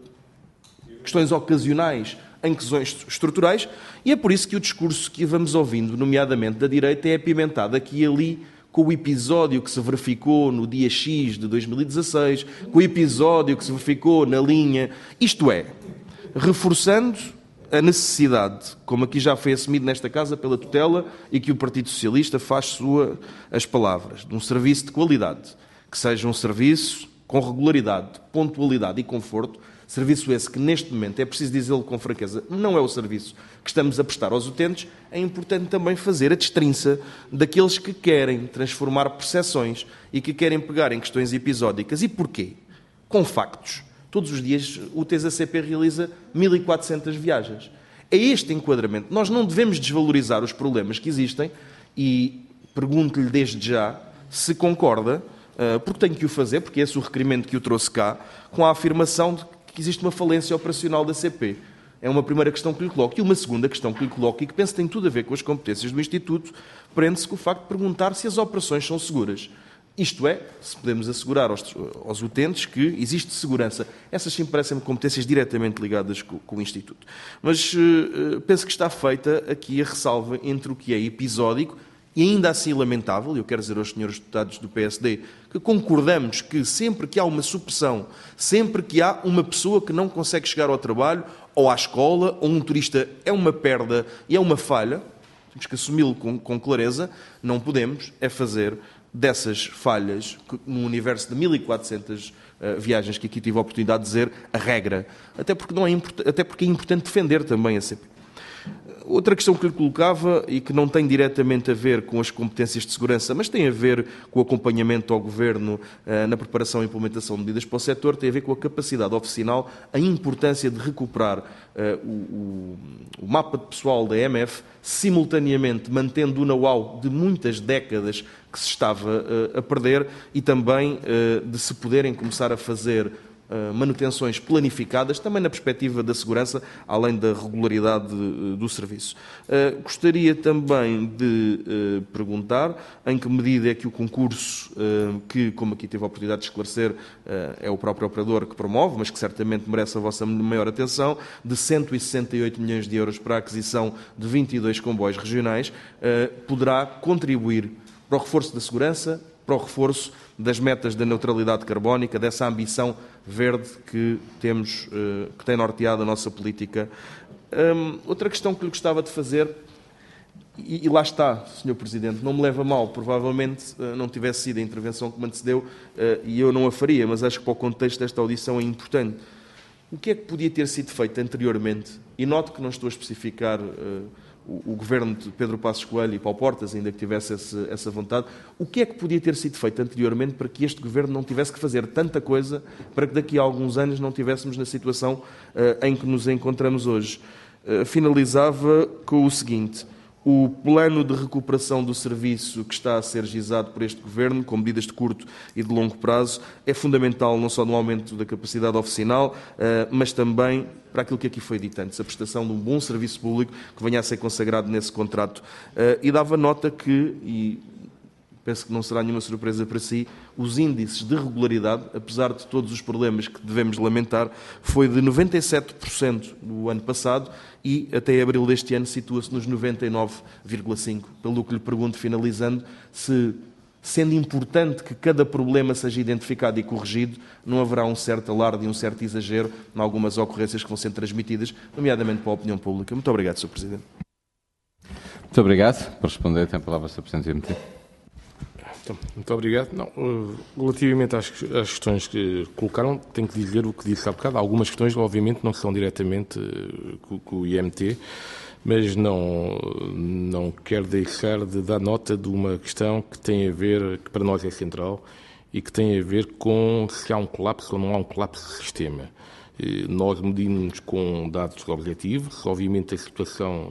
questões ocasionais em questões estruturais, e é por isso que o discurso que vamos ouvindo, nomeadamente da direita, é apimentado aqui e ali com o episódio que se verificou no dia X de 2016, com o episódio que se verificou na linha, isto é, reforçando a necessidade, como aqui já foi assumido nesta casa pela tutela e que o Partido Socialista faz as palavras, de um serviço de qualidade, que seja um serviço com regularidade, pontualidade e conforto, serviço esse que neste momento, é preciso dizê-lo com franqueza, não é o serviço que estamos a prestar aos utentes, é importante também fazer a destrinça daqueles que querem transformar percepções e que querem pegar em questões episódicas. E porquê? Com factos. Todos os dias o TSACP realiza 1.400 viagens. É este enquadramento. Nós não devemos desvalorizar os problemas que existem e pergunto-lhe desde já se concorda, porque tenho que o fazer, porque esse é o requerimento que o trouxe cá, com a afirmação de que existe uma falência operacional da CP. É uma primeira questão que lhe coloco. E uma segunda questão que lhe coloco, e que penso que tem tudo a ver com as competências do Instituto, prende-se com o facto de perguntar se as operações são seguras. Isto é, se podemos assegurar aos utentes que existe segurança. Essas sim parecem-me competências diretamente ligadas com o Instituto. Mas penso que está feita aqui a ressalva entre o que é episódico e ainda assim lamentável, e eu quero dizer aos senhores deputados do PSD, que concordamos que sempre que há uma supressão, sempre que há uma pessoa que não consegue chegar ao trabalho, ou à escola, ou um turista, é uma perda e é uma falha, temos que assumi-lo com clareza, não podemos é fazer dessas falhas, num universo de 1.400 viagens que aqui tive a oportunidade de dizer, a regra. Até porque é importante defender também a CP. Outra questão que lhe colocava, e que não tem diretamente a ver com as competências de segurança, mas tem a ver com o acompanhamento ao Governo na preparação e implementação de medidas para o setor, tem a ver com a capacidade oficinal, a importância de recuperar o mapa de pessoal da EMF, simultaneamente mantendo o know-how de muitas décadas que se estava a perder e também de se poderem começar a fazer manutenções planificadas, também na perspectiva da segurança, além da regularidade do serviço. Gostaria também de perguntar em que medida é que o concurso, que, como aqui teve a oportunidade de esclarecer, é o próprio operador que promove, mas que certamente merece a vossa maior atenção, de 168 milhões de euros para a aquisição de 22 comboios regionais, poderá contribuir para o reforço da segurança, para o reforço das metas da neutralidade carbónica, dessa ambição verde que temos, que tem norteado a nossa política. Outra questão que lhe gostava de fazer, e lá está, Sr. Presidente, não me leva a mal, provavelmente não tivesse sido a intervenção que me antecedeu e eu não a faria, mas acho que para o contexto desta audição é importante. O que é que podia ter sido feito anteriormente? E noto que não estou a especificar o governo de Pedro Passos Coelho e Paulo Portas, ainda que tivesse essa vontade. O que é que podia ter sido feito anteriormente para que este governo não tivesse que fazer tanta coisa, para que daqui a alguns anos não estivéssemos na situação em que nos encontramos hoje? Finalizava com o seguinte: o plano de recuperação do serviço que está a ser gizado por este Governo, com medidas de curto e de longo prazo, é fundamental não só no aumento da capacidade oficinal, mas também para aquilo que aqui foi dito antes, a prestação de um bom serviço público que venha a ser consagrado nesse contrato. E dava nota que, e penso que não será nenhuma surpresa para si, os índices de regularidade, apesar de todos os problemas que devemos lamentar, foi de 97% no ano passado e até abril deste ano situa-se nos 99,5%. Pelo que lhe pergunto, finalizando, se, sendo importante que cada problema seja identificado e corrigido, não haverá um certo alarde e um certo exagero em algumas ocorrências que vão sendo transmitidas, nomeadamente para a opinião pública. Muito obrigado, Sr. Presidente. Muito obrigado. Por responder, tem a palavra o Sr. Presidente do IMT. Muito obrigado. Não, relativamente às questões que colocaram, tenho que dizer o que disse há bocado. Algumas questões, obviamente, não são diretamente com o IMT, mas não quero deixar de dar nota de uma questão que tem a ver, que para nós é central, e que tem a ver com se há um colapso ou não há um colapso do sistema. Nós medimos com dados objetivos, obviamente a situação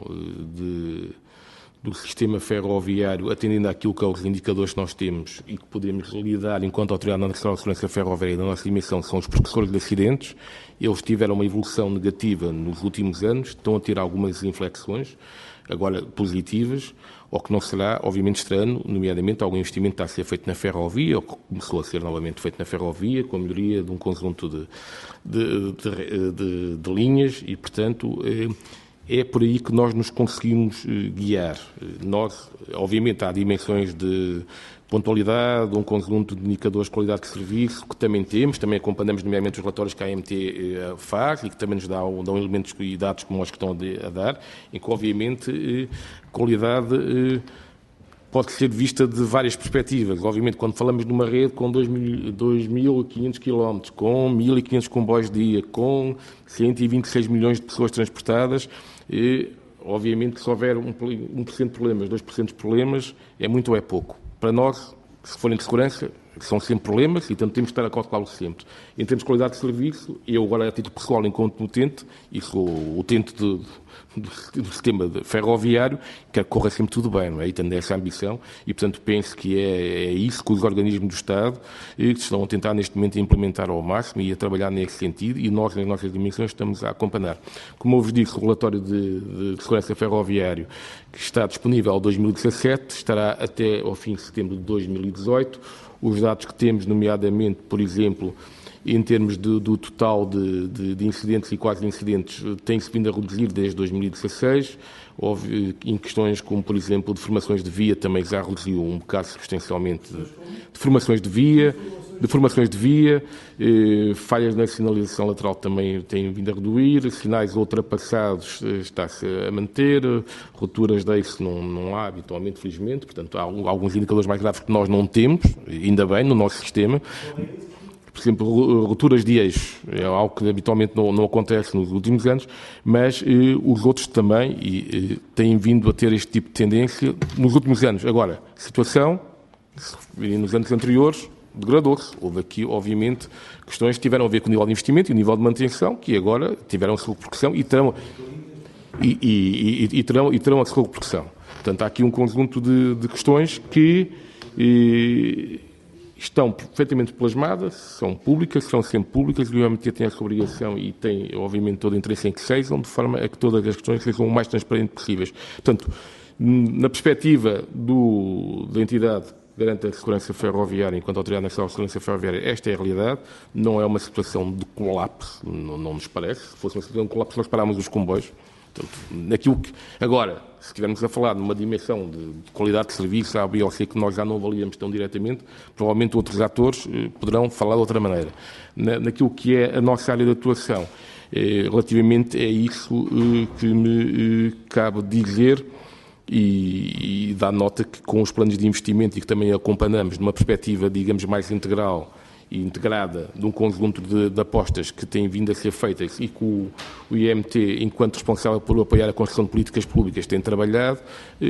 do sistema ferroviário, atendendo àquilo que são os indicadores que nós temos e que podemos lidar enquanto Autoridade Nacional de Segurança Ferroviária da nossa dimensão, são os precursores de acidentes. Eles tiveram uma evolução negativa nos últimos anos, estão a ter algumas inflexões, agora positivas, ou que não será, obviamente, este ano, nomeadamente, algum investimento está a ser feito na ferrovia, ou que começou a ser novamente feito na ferrovia, com a melhoria de um conjunto de linhas e, portanto, é por aí que nós nos conseguimos guiar. Nós, obviamente, há dimensões de pontualidade, um conjunto de indicadores de qualidade de serviço que também temos, também acompanhamos nomeadamente os relatórios que a AMT faz e que também nos dão elementos e dados como os que estão a dar, em que, obviamente, qualidade pode ser vista de várias perspectivas. Obviamente, quando falamos de uma rede com 2.500 km, com 1.500 comboios dia, com 126 milhões de pessoas transportadas, obviamente, se houver 1% de problemas, 2% de problemas, é muito ou é pouco. Para nós, se forem de segurança, são sempre problemas e, portanto, temos que estar a calculá-los sempre. Em termos de qualidade de serviço, eu agora, a título pessoal, enquanto utente, e sou utente do sistema ferroviário, quero que corra sempre tudo bem, não é? E tendo essa ambição, e, portanto, penso que é isso que os organismos do Estado estão a tentar, neste momento, implementar ao máximo e a trabalhar nesse sentido, e nós, nas nossas dimensões, estamos a acompanhar. Como eu vos disse, o relatório de segurança ferroviário, que está disponível em 2017, estará até ao fim de setembro de 2018. Os dados que temos, nomeadamente, por exemplo, em termos do total de incidentes e quase incidentes, tem-se vindo a reduzir desde 2016. Houve, em questões como, por exemplo, de formações de via, também já reduziu um bocado substancialmente de formações de via, falhas na sinalização lateral também têm vindo a reduzir, sinais ultrapassados está-se a manter, rupturas de eixo não há habitualmente, felizmente, portanto há alguns indicadores mais graves que nós não temos, ainda bem, no nosso sistema. Por exemplo, rupturas de eixo, é algo que habitualmente não acontece nos últimos anos, mas os outros também têm vindo a ter este tipo de tendência nos últimos anos. Agora, a situação, nos anos anteriores, degradou-se. Houve aqui, obviamente, questões que tiveram a ver com o nível de investimento e o nível de manutenção, que agora tiveram a sua repercussão e terão a sua repercussão. Portanto, há aqui um conjunto de questões que estão perfeitamente plasmadas, são públicas, são sempre públicas, e o IMT tem essa obrigação e tem, obviamente, todo o interesse em que sejam, de forma a que todas as questões sejam o mais transparentes possíveis. Portanto, na perspectiva da entidade que garante a segurança ferroviária, enquanto Autoridade Nacional de Segurança Ferroviária, esta é a realidade, não é uma situação de colapso, não nos parece. Se fosse uma situação de colapso, nós parávamos os comboios. Portanto, agora, se estivermos a falar numa dimensão de qualidade de serviço, A, B ou C, que nós já não avaliamos tão diretamente, provavelmente outros atores poderão falar de outra maneira. Naquilo que é a nossa área de atuação, relativamente é isso que me cabe dizer e dar nota que com os planos de investimento e que também acompanhamos numa perspectiva, digamos, mais integral e integrada de um conjunto de apostas que têm vindo a ser feitas e que o IMT, enquanto responsável por apoiar a construção de políticas públicas, tem trabalhado,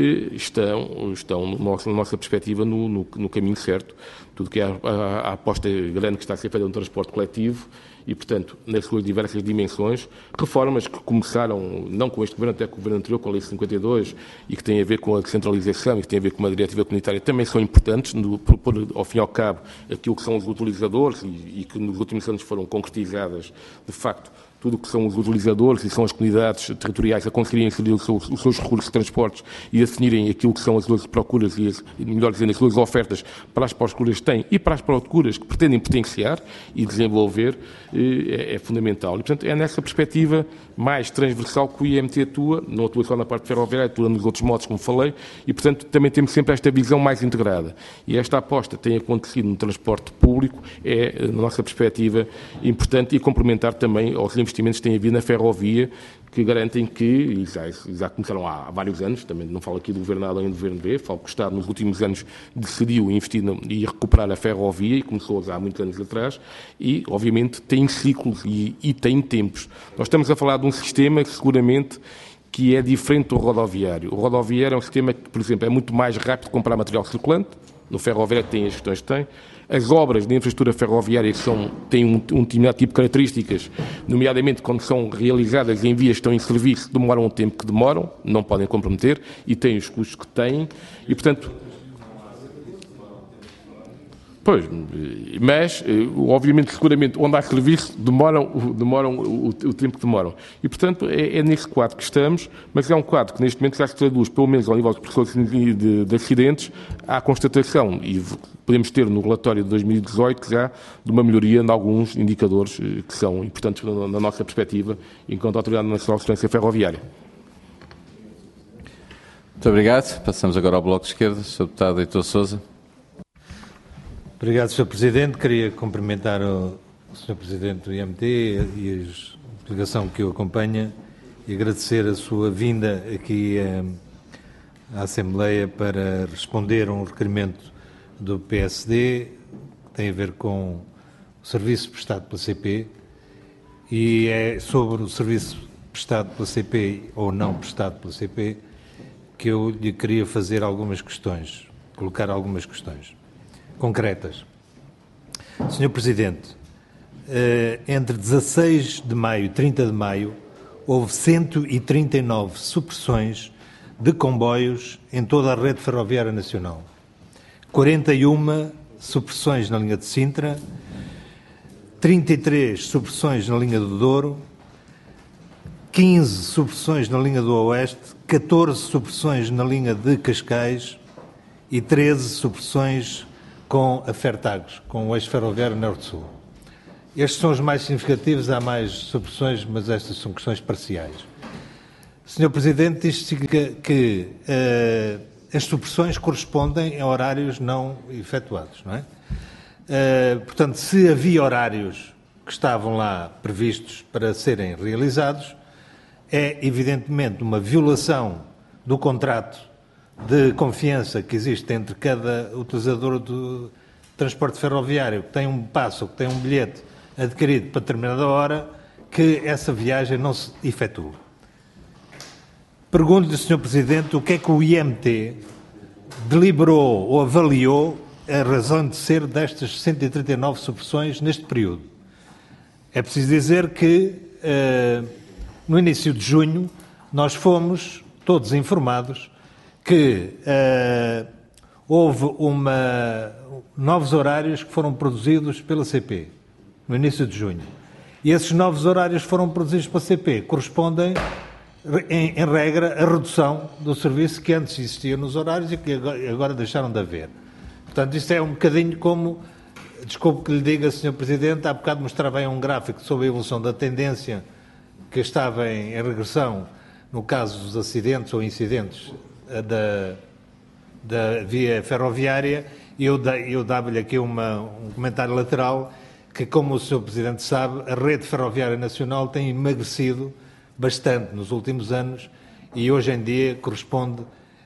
estão na nossa perspectiva, no caminho certo. Tudo que é a aposta grande que está a ser feita no transporte coletivo e, portanto, nas suas diversas dimensões, reformas que começaram, não com este Governo, até com o Governo anterior, com a Lei 52, e que têm a ver com a descentralização e que têm a ver com uma diretiva comunitária, também são importantes, por ao fim e ao cabo, aquilo que são os utilizadores e que nos últimos anos foram concretizadas, de facto, tudo o que são os utilizadores e são as comunidades territoriais a conseguirem inserir os seus recursos de transportes e a definirem aquilo que são as suas procuras e melhor dizendo, as suas ofertas para as procuras que têm e para as procuras que pretendem potenciar e desenvolver, é fundamental. E, portanto, é nessa perspectiva mais transversal que o IMT atua, não atua só na parte ferroviária, atua nos outros modos, como falei, e, portanto, também temos sempre esta visão mais integrada. E esta aposta tem acontecido no transporte público, na nossa perspectiva, importante e complementar também aos investimentos que têm havido na ferrovia, que garantem que, e já começaram há vários anos, também não falo aqui do Governo A nem do Governo B, falo que o Estado nos últimos anos decidiu investir e recuperar a ferrovia, e começou já há muitos anos atrás, e obviamente tem ciclos e tem tempos. Nós estamos a falar de um sistema que seguramente que é diferente do rodoviário. O rodoviário é um sistema que, por exemplo, é muito mais rápido de comprar material circulante, no ferroviário tem as questões que tem. As obras de infraestrutura ferroviária têm um determinado tipo de características, nomeadamente quando são realizadas em vias que estão em serviço, demoram o tempo que demoram, não podem comprometer e têm os custos que têm e, portanto... Pois, mas, obviamente, seguramente, onde há serviço, demoram o tempo que demoram. E, portanto, é nesse quadro que estamos, mas é um quadro que, neste momento, já se traduz, pelo menos ao nível de pessoas de acidentes, há constatação, e podemos ter no relatório de 2018 já, de uma melhoria em alguns indicadores que são importantes na nossa perspectiva, enquanto Autoridade Nacional de Segurança Ferroviária. Muito obrigado. Passamos agora ao Bloco de Esquerda. Sr. Deputado Heitor Sousa. Obrigado, Sr. Presidente. Queria cumprimentar o Sr. Presidente do IMT e a delegação que o acompanha e agradecer a sua vinda aqui à Assembleia para responder a um requerimento do PSD que tem a ver com o serviço prestado pela CP e é sobre o serviço prestado pela CP ou não prestado pela CP que eu lhe queria fazer algumas questões, colocar algumas questões concretas. Sr. Presidente, entre 16 de maio e 30 de maio, houve 139 supressões de comboios em toda a rede ferroviária nacional. 41 supressões na linha de Sintra, 33 supressões na linha do Douro, 15 supressões na linha do Oeste, 14 supressões na linha de Cascais e 13 supressões com a Fertagos, com o eixo ferroviário Norte-Sul. Estes são os mais significativos, há mais supressões, mas estas são questões parciais. Sr. Presidente, isto significa que as supressões correspondem a horários não efetuados, não é? Portanto, se havia horários que estavam lá previstos para serem realizados, é evidentemente uma violação do contrato de confiança que existe entre cada utilizador do transporte ferroviário que tem um passo, que tem um bilhete adquirido para determinada hora, que essa viagem não se efetua. Pergunto-lhe, Sr. Presidente, o que é que o IMT deliberou ou avaliou a razão de ser destas 139 supressões neste período? É preciso dizer que, no início de junho, nós fomos todos informados que houve novos horários que foram produzidos pela CP, no início de junho. E esses novos horários que foram produzidos pela CP correspondem, em regra, à redução do serviço que antes existia nos horários e que agora deixaram de haver. Portanto, isto é um bocadinho como, desculpe que lhe diga, Sr. Presidente, há bocado mostrava aí um gráfico sobre a evolução da tendência que estava em regressão no caso dos acidentes ou incidentes da via ferroviária, e eu dava-lhe aqui um comentário lateral, que, como o Sr. Presidente sabe, a rede ferroviária nacional tem emagrecido bastante nos últimos anos e hoje em dia corresponde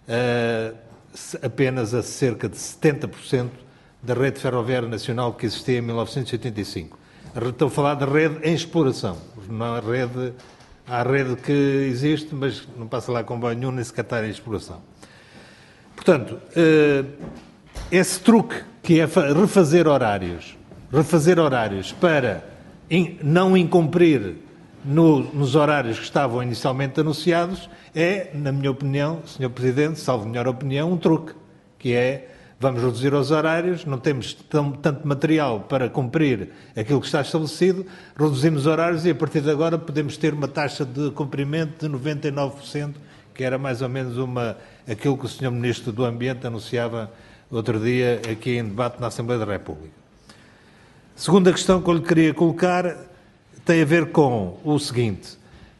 apenas a cerca de 70% da rede ferroviária nacional que existia em 1985. Estou a falar da rede em exploração, não a rede. Há a rede que existe, mas não passa lá comboio nenhum, nem sequer está em exploração. Portanto, esse truque que é refazer horários para não incumprir nos horários que estavam inicialmente anunciados é, na minha opinião, Sr. Presidente, salvo melhor opinião, um truque, que é: vamos reduzir os horários, não temos tanto material para cumprir aquilo que está estabelecido, reduzimos horários e a partir de agora podemos ter uma taxa de cumprimento de 99%, que era mais ou menos aquilo que o Sr. Ministro do Ambiente anunciava outro dia aqui em debate na Assembleia da República. Segunda questão que eu lhe queria colocar tem a ver com o seguinte: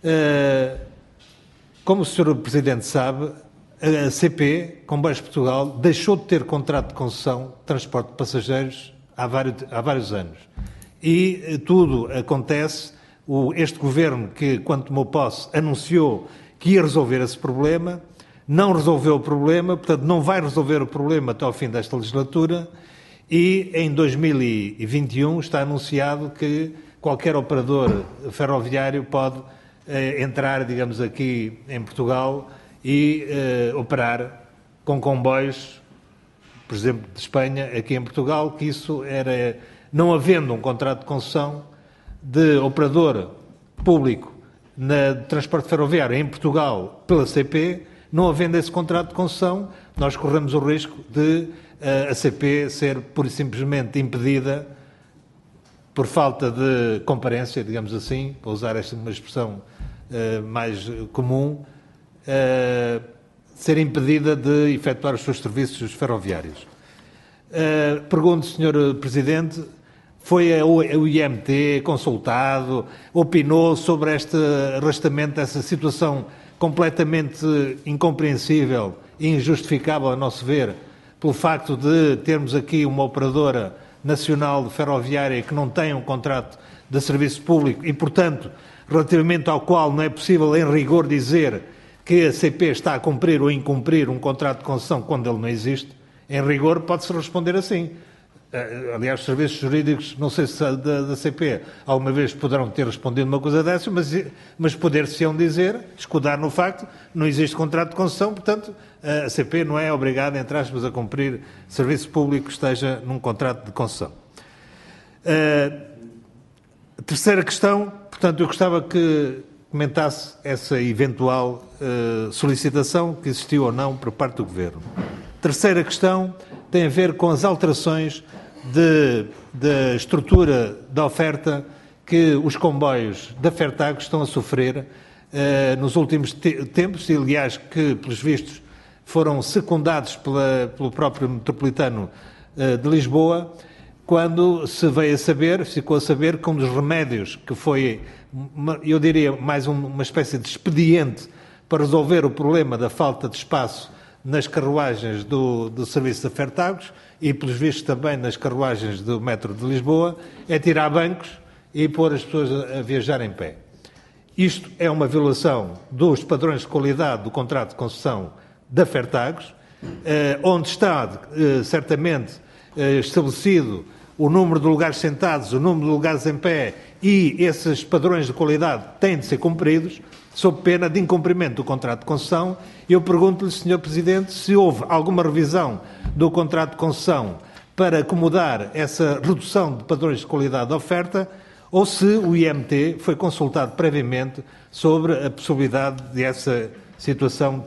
como o Sr. Presidente sabe, a CP, Comboios de Portugal, deixou de ter contrato de concessão de transporte de passageiros há vários anos. E tudo acontece, este Governo, que, quando tomou posse, anunciou que ia resolver esse problema, não resolveu o problema, portanto não vai resolver o problema até ao fim desta legislatura, e em 2021 está anunciado que qualquer operador ferroviário pode entrar, digamos, aqui em Portugal e operar com comboios, por exemplo, de Espanha, aqui em Portugal, que isso era, não havendo um contrato de concessão de operador público de transporte ferroviário em Portugal pela CP, não havendo esse contrato de concessão, nós corremos o risco de a CP ser pura e simplesmente impedida, por falta de comparência, digamos assim, para usar esta uma expressão mais comum, ser impedida de efetuar os seus serviços ferroviários. Pergunto, Sr. Presidente, foi o IMT consultado, opinou sobre este arrastamento dessa situação completamente incompreensível e injustificável, a nosso ver, pelo facto de termos aqui uma operadora nacional ferroviária que não tem um contrato de serviço público e, portanto, relativamente ao qual não é possível, em rigor, dizer que a CP está a cumprir ou incumprir um contrato de concessão quando ele não existe. Em rigor, pode-se responder assim. Aliás, os serviços jurídicos, não sei se da CP alguma vez poderão ter respondido uma coisa dessa, mas poder-se-ão dizer, escudar no facto, não existe contrato de concessão, portanto, a CP não é obrigada, entre aspas, a cumprir serviço público que esteja num contrato de concessão. A terceira questão, portanto, eu gostava que comentasse essa eventual solicitação que existiu ou não por parte do Governo. Terceira questão tem a ver com as alterações da estrutura da oferta que os comboios da Fertagos estão a sofrer nos últimos tempos, e aliás que, pelos vistos, foram secundados pelo próprio metropolitano de Lisboa, quando ficou a saber que um dos remédios que foi, eu diria, mais uma espécie de expediente para resolver o problema da falta de espaço nas carruagens do serviço da Fertagos e, pelos vistos, também nas carruagens do metro de Lisboa, é tirar bancos e pôr as pessoas a viajar em pé. Isto é uma violação dos padrões de qualidade do contrato de concessão da Fertagos, onde está certamente estabelecido o número de lugares sentados, o número de lugares em pé, e esses padrões de qualidade têm de ser cumpridos, sob pena de incumprimento do contrato de concessão. Eu pergunto-lhe, Sr. Presidente, se houve alguma revisão do contrato de concessão para acomodar essa redução de padrões de qualidade da oferta, ou se o IMT foi consultado previamente sobre a possibilidade de essa situação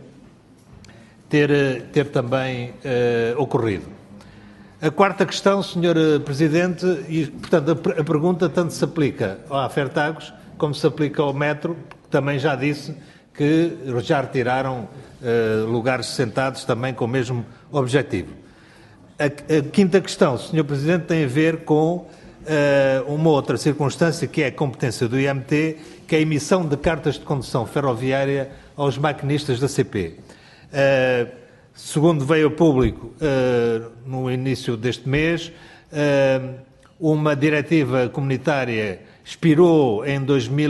ter também ocorrido. A quarta questão, Sr. Presidente, e, portanto, a pergunta tanto se aplica à Fertagos como se aplica ao metro, que também já disse que já retiraram lugares sentados também com o mesmo objetivo. A quinta questão, Sr. Presidente, tem a ver com uma outra circunstância que é a competência do IMT, que é a emissão de cartas de condução ferroviária aos maquinistas da CP. Segundo veio a público no início deste mês, uma diretiva comunitária expirou em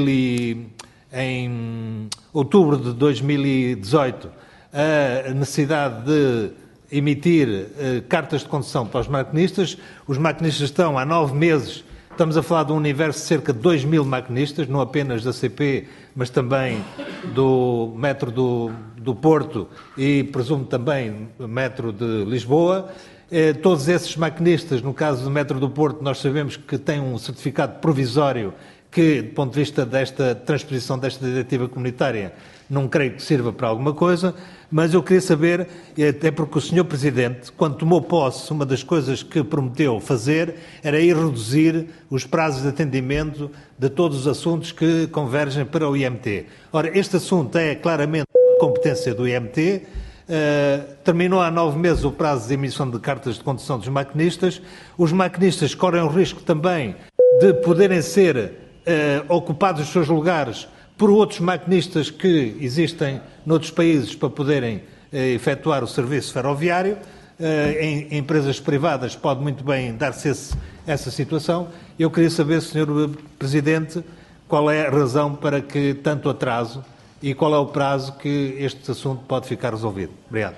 outubro de 2018 a necessidade de emitir cartas de condução para os maquinistas. Os maquinistas estão há 9 meses, estamos a falar de um universo de cerca de 2.000 maquinistas, não apenas da CP, mas também do metro do Porto e, presumo, também do metro de Lisboa. Todos esses maquinistas, no caso do metro do Porto, nós sabemos que têm um certificado provisório que, do ponto de vista desta transposição desta diretiva comunitária, não creio que sirva para alguma coisa, mas eu queria saber, até porque o Sr. Presidente, quando tomou posse, uma das coisas que prometeu fazer era ir reduzir os prazos de atendimento de todos os assuntos que convergem para o IMT. Ora, este assunto é claramente competência do IMT, terminou há 9 meses o prazo de emissão de cartas de condução dos maquinistas. Os maquinistas correm o risco também de poderem ser ocupados os seus lugares por outros maquinistas que existem noutros países para poderem efetuar o serviço ferroviário. Em empresas privadas pode muito bem dar-se essa situação. Eu queria saber, Sr. Presidente, qual é a razão para que tanto atraso e qual é o prazo que este assunto pode ficar resolvido. Obrigado.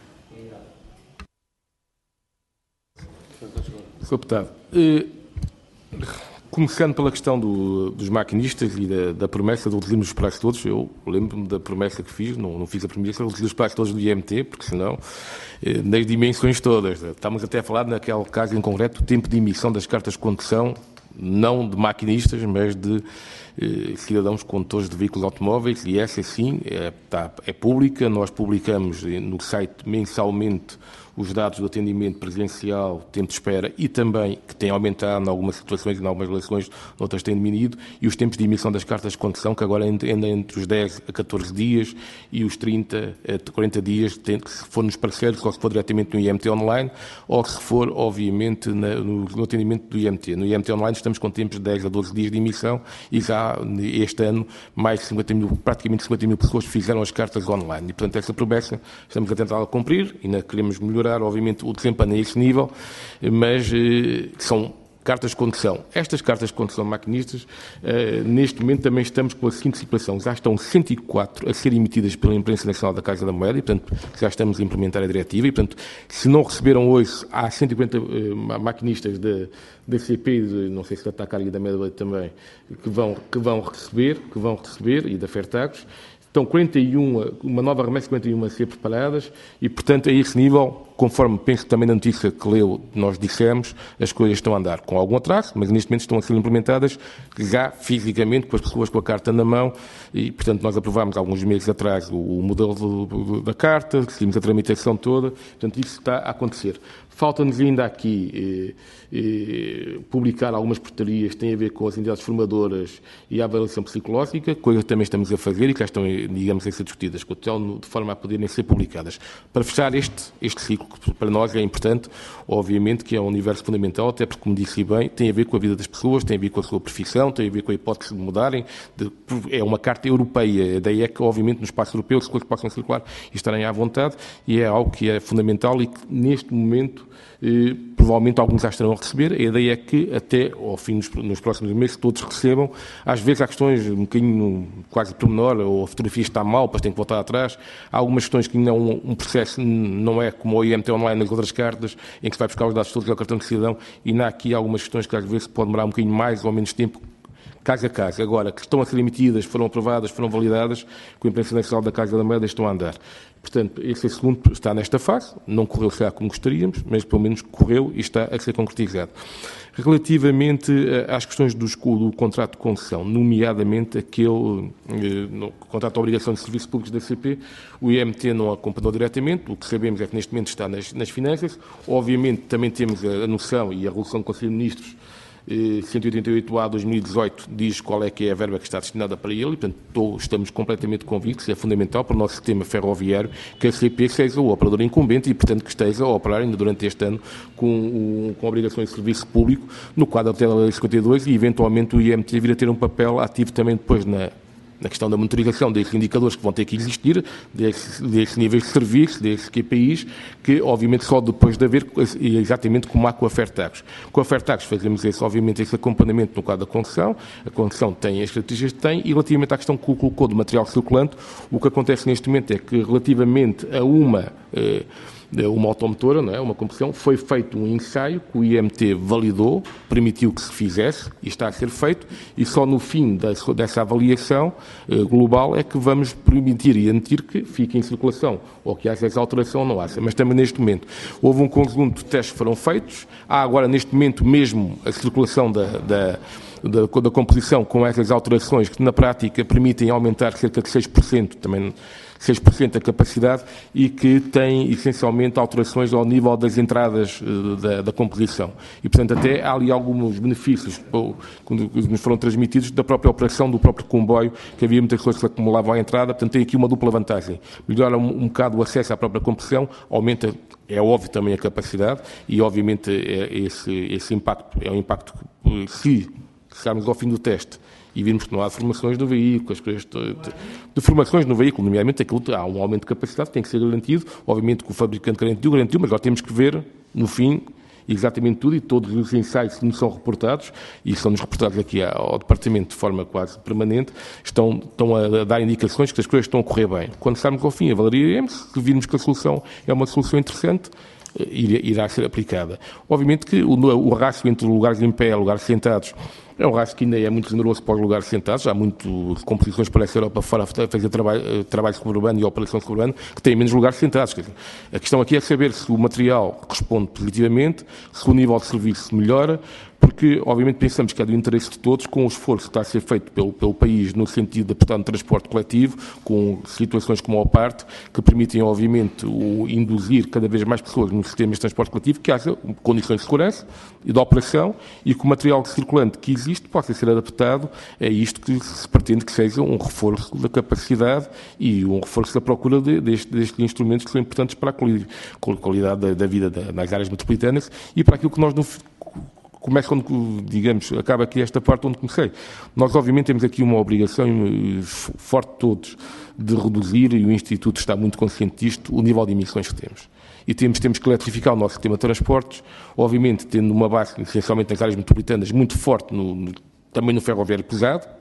Sr. Deputado, começando pela questão dos maquinistas e da promessa de reduzirmos os prazos todos, eu lembro-me da promessa que fiz, não fiz a promessa de reduzir os prazos todos do IMT, porque senão, nas dimensões todas, estamos até a falar naquele caso em concreto, o tempo de emissão das cartas de condução, não de maquinistas, mas de cidadãos condutores de veículos automóveis, e essa sim é pública. Nós publicamos no site mensalmente os dados do atendimento presencial, tempo de espera, e também que tem aumentado em algumas situações e em algumas relações, outras têm diminuído, e os tempos de emissão das cartas de condução, que agora andam entre os 10 a 14 dias e os 30 a 40 dias, se for nos parceiros, ou se for diretamente no IMT online, ou se for, obviamente, no atendimento do IMT. No IMT online estamos com tempos de 10 a 12 dias de emissão, e já este ano mais de 50 mil, praticamente 50 mil pessoas fizeram as cartas online. E, portanto, essa promessa estamos a tentar cumprir, e ainda queremos melhorar, obviamente, o desempenho a esse nível, mas são cartas de condução. Estas cartas de condução maquinistas, neste momento também estamos com a seguinte situação. Já estão 104 a ser emitidas pela Imprensa Nacional da Casa da Moeda, e, portanto, já estamos a implementar a diretiva, e, portanto, se não receberam hoje, há 140 maquinistas da CP, não sei se da Tacar e da Medway também, que vão receber, e da Fertagos. Estão 41, uma nova remessa 41 a ser preparadas, e, portanto, a esse nível conforme penso também na notícia que leu, nós dissemos, as coisas estão a andar com algum atraso, mas neste momento estão a ser implementadas já fisicamente, com as pessoas com a carta na mão, e, portanto, nós aprovámos há alguns meses atrás o modelo da carta, seguimos a tramitação toda, portanto, isso está a acontecer. Falta-nos ainda aqui publicar algumas portarias que têm a ver com as entidades formadoras e a avaliação psicológica, coisas que também estamos a fazer e que já estão, digamos, a ser discutidas com o TEL, de forma a poderem ser publicadas. Para fechar este ciclo, que para nós é importante, obviamente que é um universo fundamental, até porque, como disse bem, tem a ver com a vida das pessoas, tem a ver com a sua profissão, tem a ver com a hipótese de mudarem, é uma carta europeia, daí é que, obviamente, no espaço europeu as coisas possam circular e estarem à vontade, e é algo que é fundamental e que, neste momento, provavelmente alguns já estarão a receber. A ideia é que até ao fim nos próximos meses todos recebam. Às vezes há questões um bocadinho quase de pormenor, ou a fotografia está mal, depois tem que voltar atrás. Há algumas questões que ainda um processo não é como o IMT online nas outras cartas, em que se vai buscar os dados todos ao cartão de cidadão, e ainda há aqui algumas questões que às vezes pode demorar um bocadinho mais ou menos tempo, caso a caso. Agora, que estão a ser emitidas, foram aprovadas, foram validadas, com a imprensa nacional da Casa da Moeda estão a andar. Portanto, esse assunto está nesta fase, não correu já como gostaríamos, mas pelo menos correu e está a ser concretizado. Relativamente às questões do contrato de concessão, nomeadamente aquele no contrato de obrigação de serviços públicos da CP, o IMT não acompanhou diretamente, o que sabemos é que neste momento está nas finanças. Obviamente também temos a noção e a resolução do Conselho de Ministros 188A 2018 diz qual é que é a verba que está destinada para ele, e, portanto, estamos completamente convictos, é fundamental para o nosso sistema ferroviário que a CP seja o operador incumbente e, portanto, que esteja a operar ainda durante este ano com obrigações de serviço público no quadro da Lei 52 e, eventualmente, o IMT vir a ter um papel ativo também depois na questão da monitorização desses indicadores que vão ter que existir, desses níveis de serviço, desses KPIs, que obviamente só depois de haver, exatamente como há com a Fairtax. Com a Fairtax fazemos obviamente esse acompanhamento no quadro da concessão, a concessão tem as estratégias que tem, e relativamente à questão que colocou do material circulante, o que acontece neste momento é que relativamente a uma automotora, não é? Uma competição, foi feito um ensaio que o IMT validou, permitiu que se fizesse, e está a ser feito, e só no fim dessa avaliação global é que vamos permitir e admitir que fique em circulação, ou que haja essa alteração ou não haja. Mas também neste momento houve um conjunto de testes que foram feitos, há agora neste momento mesmo a circulação da composição com essas alterações que na prática permitem aumentar cerca de 6%, também 6% a capacidade, e que tem essencialmente alterações ao nível das entradas da composição. E, portanto, até há ali alguns benefícios que nos foram transmitidos da própria operação do próprio comboio, que havia muitas coisas que acumulavam à entrada, portanto tem aqui uma dupla vantagem. Melhora um bocado o acesso à própria composição, aumenta, é óbvio, também a capacidade, e obviamente esse impacto é um impacto que, se chegarmos ao fim do teste e virmos que não há deformações no veículo, as coisas deformações no veículo, nomeadamente aquilo, há um aumento de capacidade, tem que ser garantido, obviamente que o fabricante garantiu, mas agora temos que ver, no fim, exatamente tudo, e todos os ensaios que nos são reportados, e são-nos reportados aqui ao Departamento de forma quase permanente, estão a dar indicações que as coisas estão a correr bem. Quando chegarmos ao fim, avaliaremos, se virmos que a solução é uma solução interessante, irá ser aplicada. Obviamente que o rácio entre lugares em pé e lugares sentados é um rácio que ainda é muito generoso para os lugares sentados. Há muito competições para essa Europa fora a fazer trabalho suburbano e operação suburbana que têm menos lugares sentados. A questão aqui é saber se o material responde positivamente, se o nível de serviço melhora, porque, obviamente, pensamos que é do interesse de todos, com o esforço que está a ser feito pelo país no sentido de apostar no transporte coletivo, com situações como a parte, que permitem, obviamente, induzir cada vez mais pessoas nos sistemas de transporte coletivo, que haja condições de segurança e de operação, e que o material circulante que existe possa ser adaptado a isto que se pretende que seja um reforço da capacidade e um reforço da procura destes instrumentos que são importantes para a qualidade da vida nas áreas metropolitanas e para aquilo que nós começa quando, digamos, acaba aqui esta parte onde comecei. Nós, obviamente, temos aqui uma obrigação forte de todos de reduzir, e o Instituto está muito consciente disto, o nível de emissões que temos. E temos que eletrificar o nosso sistema de transportes, obviamente tendo uma base, essencialmente nas áreas metropolitanas, muito forte também no ferroviário pesado,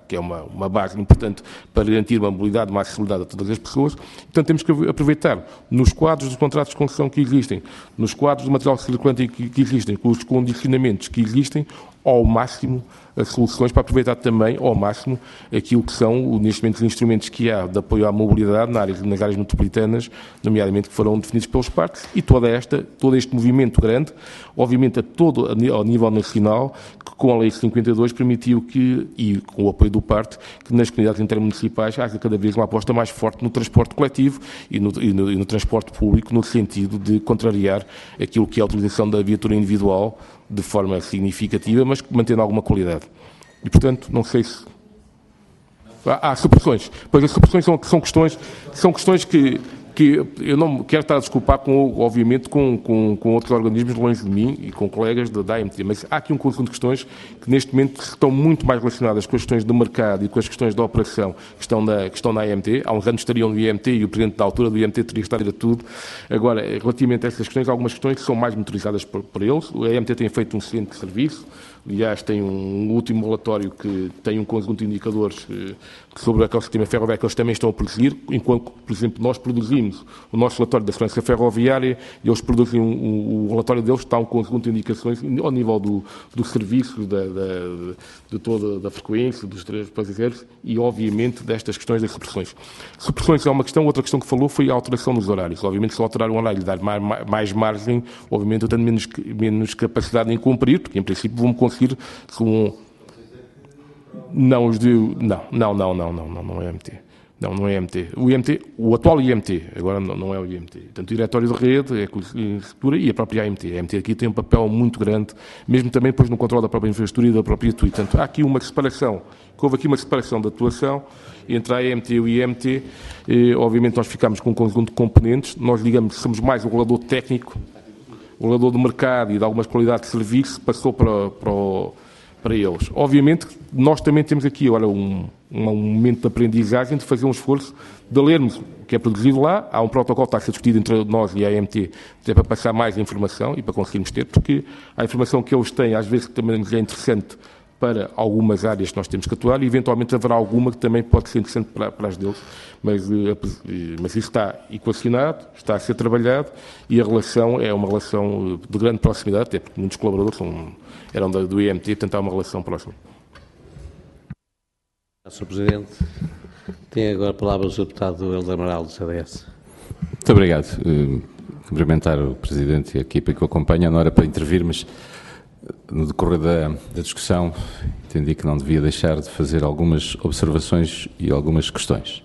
que é uma base importante para garantir uma mobilidade mais acessibilidade a todas as pessoas. Portanto, temos que aproveitar nos quadros dos contratos de concessão que existem, nos quadros do material circulante que existem, com os condicionamentos que existem, ao máximo as soluções para aproveitar também ao máximo aquilo que são, neste momento, os instrumentos que há de apoio à mobilidade nas áreas metropolitanas, nomeadamente que foram definidos pelos parques, e todo este movimento grande, obviamente ao nível nacional, que com a Lei 52 permitiu que, e com o apoio do PARTE, que nas comunidades intermunicipais haja cada vez uma aposta mais forte no transporte coletivo e no transporte público, no sentido de contrariar aquilo que é a utilização da viatura individual de forma significativa, mas mantendo alguma qualidade. E, portanto, não sei se... Há supressões. Pois as supressões são questões que eu não quero estar a desculpar, obviamente, com outros organismos longe de mim e com colegas da AMT, mas há aqui um conjunto de questões que, neste momento, estão muito mais relacionadas com as questões do mercado e com as questões da operação que estão na AMT. Há uns anos estariam no IMT e o Presidente da altura do IMT teria estado a tudo. Agora, relativamente a essas questões, há algumas questões que são mais motorizadas por eles. A AMT tem feito um excelente serviço. Aliás, tem um último relatório que tem um conjunto de indicadores sobre aquele sistema ferroviário que eles também estão a produzir, enquanto, por exemplo, nós produzimos o nosso relatório da segurança ferroviária e eles produzem o relatório deles, está um conjunto de indicações ao nível do serviço, de toda a frequência, dos passageiros e, obviamente, destas questões das repressões. Repressões é uma questão, outra questão que falou foi a alteração dos horários. Obviamente, se alterar o horário e dar mais margem, obviamente eu tenho menos capacidade em cumprir, porque, em princípio, vou-me conseguir com... Não é MT. Não é MT. O atual IMT, agora não é o IMT. Portanto, o Diretório de Rede, a infraestrutura e a própria AMT. A AMT aqui tem um papel muito grande, mesmo também depois no controle da própria infraestrutura e da própria TUI. Portanto, há aqui uma separação, houve aqui uma separação de atuação entre a AMT e o IMT. Obviamente nós ficamos com um conjunto de componentes, nós digamos que somos mais o regulador técnico, o regulador do mercado e de algumas qualidades de serviço, passou para eles. Obviamente, nós também temos aqui agora um momento de aprendizagem, de fazer um esforço, de lermos o que é produzido lá. Há um protocolo que está a ser discutido entre nós e a AMT, até para passar mais informação e para conseguirmos ter, porque a informação que eles têm, às vezes, também é interessante para algumas áreas que nós temos que atuar e, eventualmente, haverá alguma que também pode ser interessante para as deles. Mas isso está equacionado, está a ser trabalhado e a relação é uma relação de grande proximidade, até porque muitos colaboradores eram do IMT, portanto há uma relação próxima. Sr. Presidente, tem agora a palavra o Sr. Deputado Helder Amaral, do CDS. Muito obrigado. Cumprimentar o Presidente e a equipa que o acompanha. Não era para intervir, mas no decorrer da discussão entendi que não devia deixar de fazer algumas observações e algumas questões.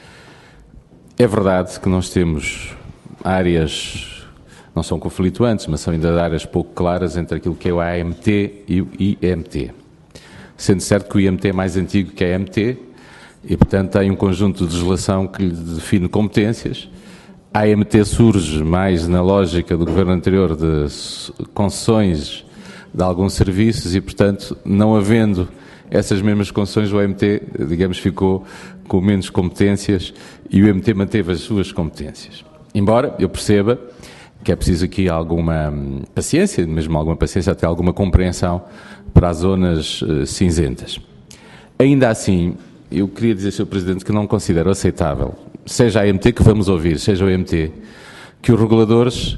É verdade que nós temos áreas, não são conflituantes, mas são ainda áreas pouco claras entre aquilo que é o AMT e o IMT. Sendo certo que o IMT é mais antigo que a AMT e, portanto, tem um conjunto de legislação que lhe define competências. A AMT surge mais na lógica do governo anterior de concessões de alguns serviços e, portanto, não havendo essas mesmas concessões, o IMT, digamos, ficou com menos competências e o IMT manteve as suas competências. Embora eu perceba que é preciso aqui alguma paciência, mesmo alguma paciência, até alguma compreensão para as zonas cinzentas. Ainda assim, eu queria dizer, Sr. Presidente, que não considero aceitável, seja a AMT que vamos ouvir, seja o IMT, que os reguladores,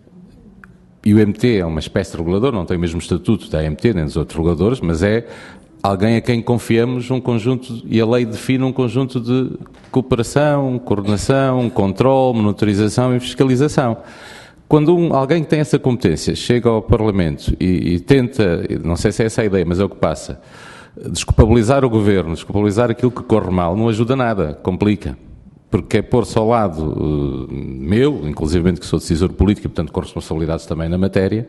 e o IMT é uma espécie de regulador, não tem o mesmo estatuto da AMT nem dos outros reguladores, mas é alguém a quem confiamos um conjunto, e a lei define um conjunto de cooperação, coordenação, controle, monitorização e fiscalização. Quando alguém que tem essa competência chega ao Parlamento e tenta, não sei se é essa a ideia, mas é o que passa, desculpabilizar o Governo, desculpabilizar aquilo que corre mal, não ajuda nada, complica. Porque é pôr-se ao lado meu, inclusivamente que sou decisor político e, portanto, com responsabilidades também na matéria,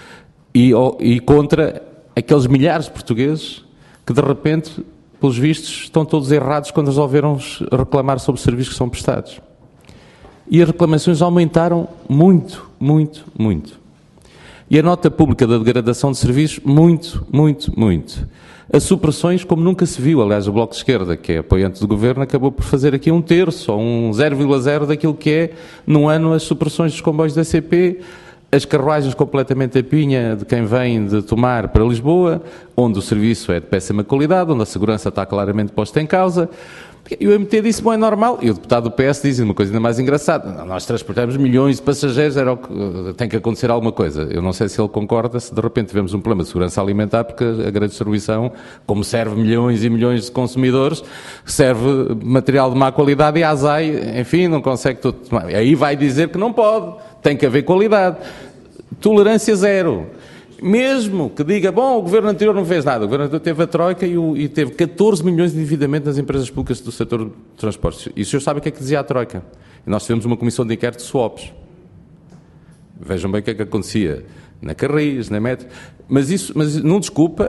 e contra aqueles milhares de portugueses que, de repente, pelos vistos, estão todos errados quando resolveram reclamar sobre serviços que são prestados. E as reclamações aumentaram muito, muito, muito. E a nota pública da degradação de serviços, muito, muito, muito. As supressões, como nunca se viu. Aliás, o Bloco de Esquerda, que é apoiante do Governo, acabou por fazer aqui um terço, ou um 0,0 daquilo que é, num ano, as supressões dos comboios da CP, as carruagens completamente a pinha de quem vem de Tomar para Lisboa, onde o serviço é de péssima qualidade, onde a segurança está claramente posta em causa. E o MT disse, bom, é normal. E o deputado do PS diz uma coisa ainda mais engraçada. Nós transportamos milhões de passageiros, era o que tem que acontecer alguma coisa. Eu não sei se ele concorda, se de repente tivemos um problema de segurança alimentar, porque a grande distribuição, como serve milhões e milhões de consumidores, serve material de má qualidade e a ASAI, enfim, não consegue tudo. Aí vai dizer que não pode, tem que haver qualidade. Tolerância zero. Mesmo que diga, bom, o governo anterior não fez nada, o governo anterior teve a Troika e teve 14 milhões de endividamento nas empresas públicas do setor de transportes. E o senhor sabe o que é que dizia a Troika? E nós tivemos uma comissão de inquérito de swaps. Vejam bem o que é que acontecia na Carris, na Metro. Mas não desculpa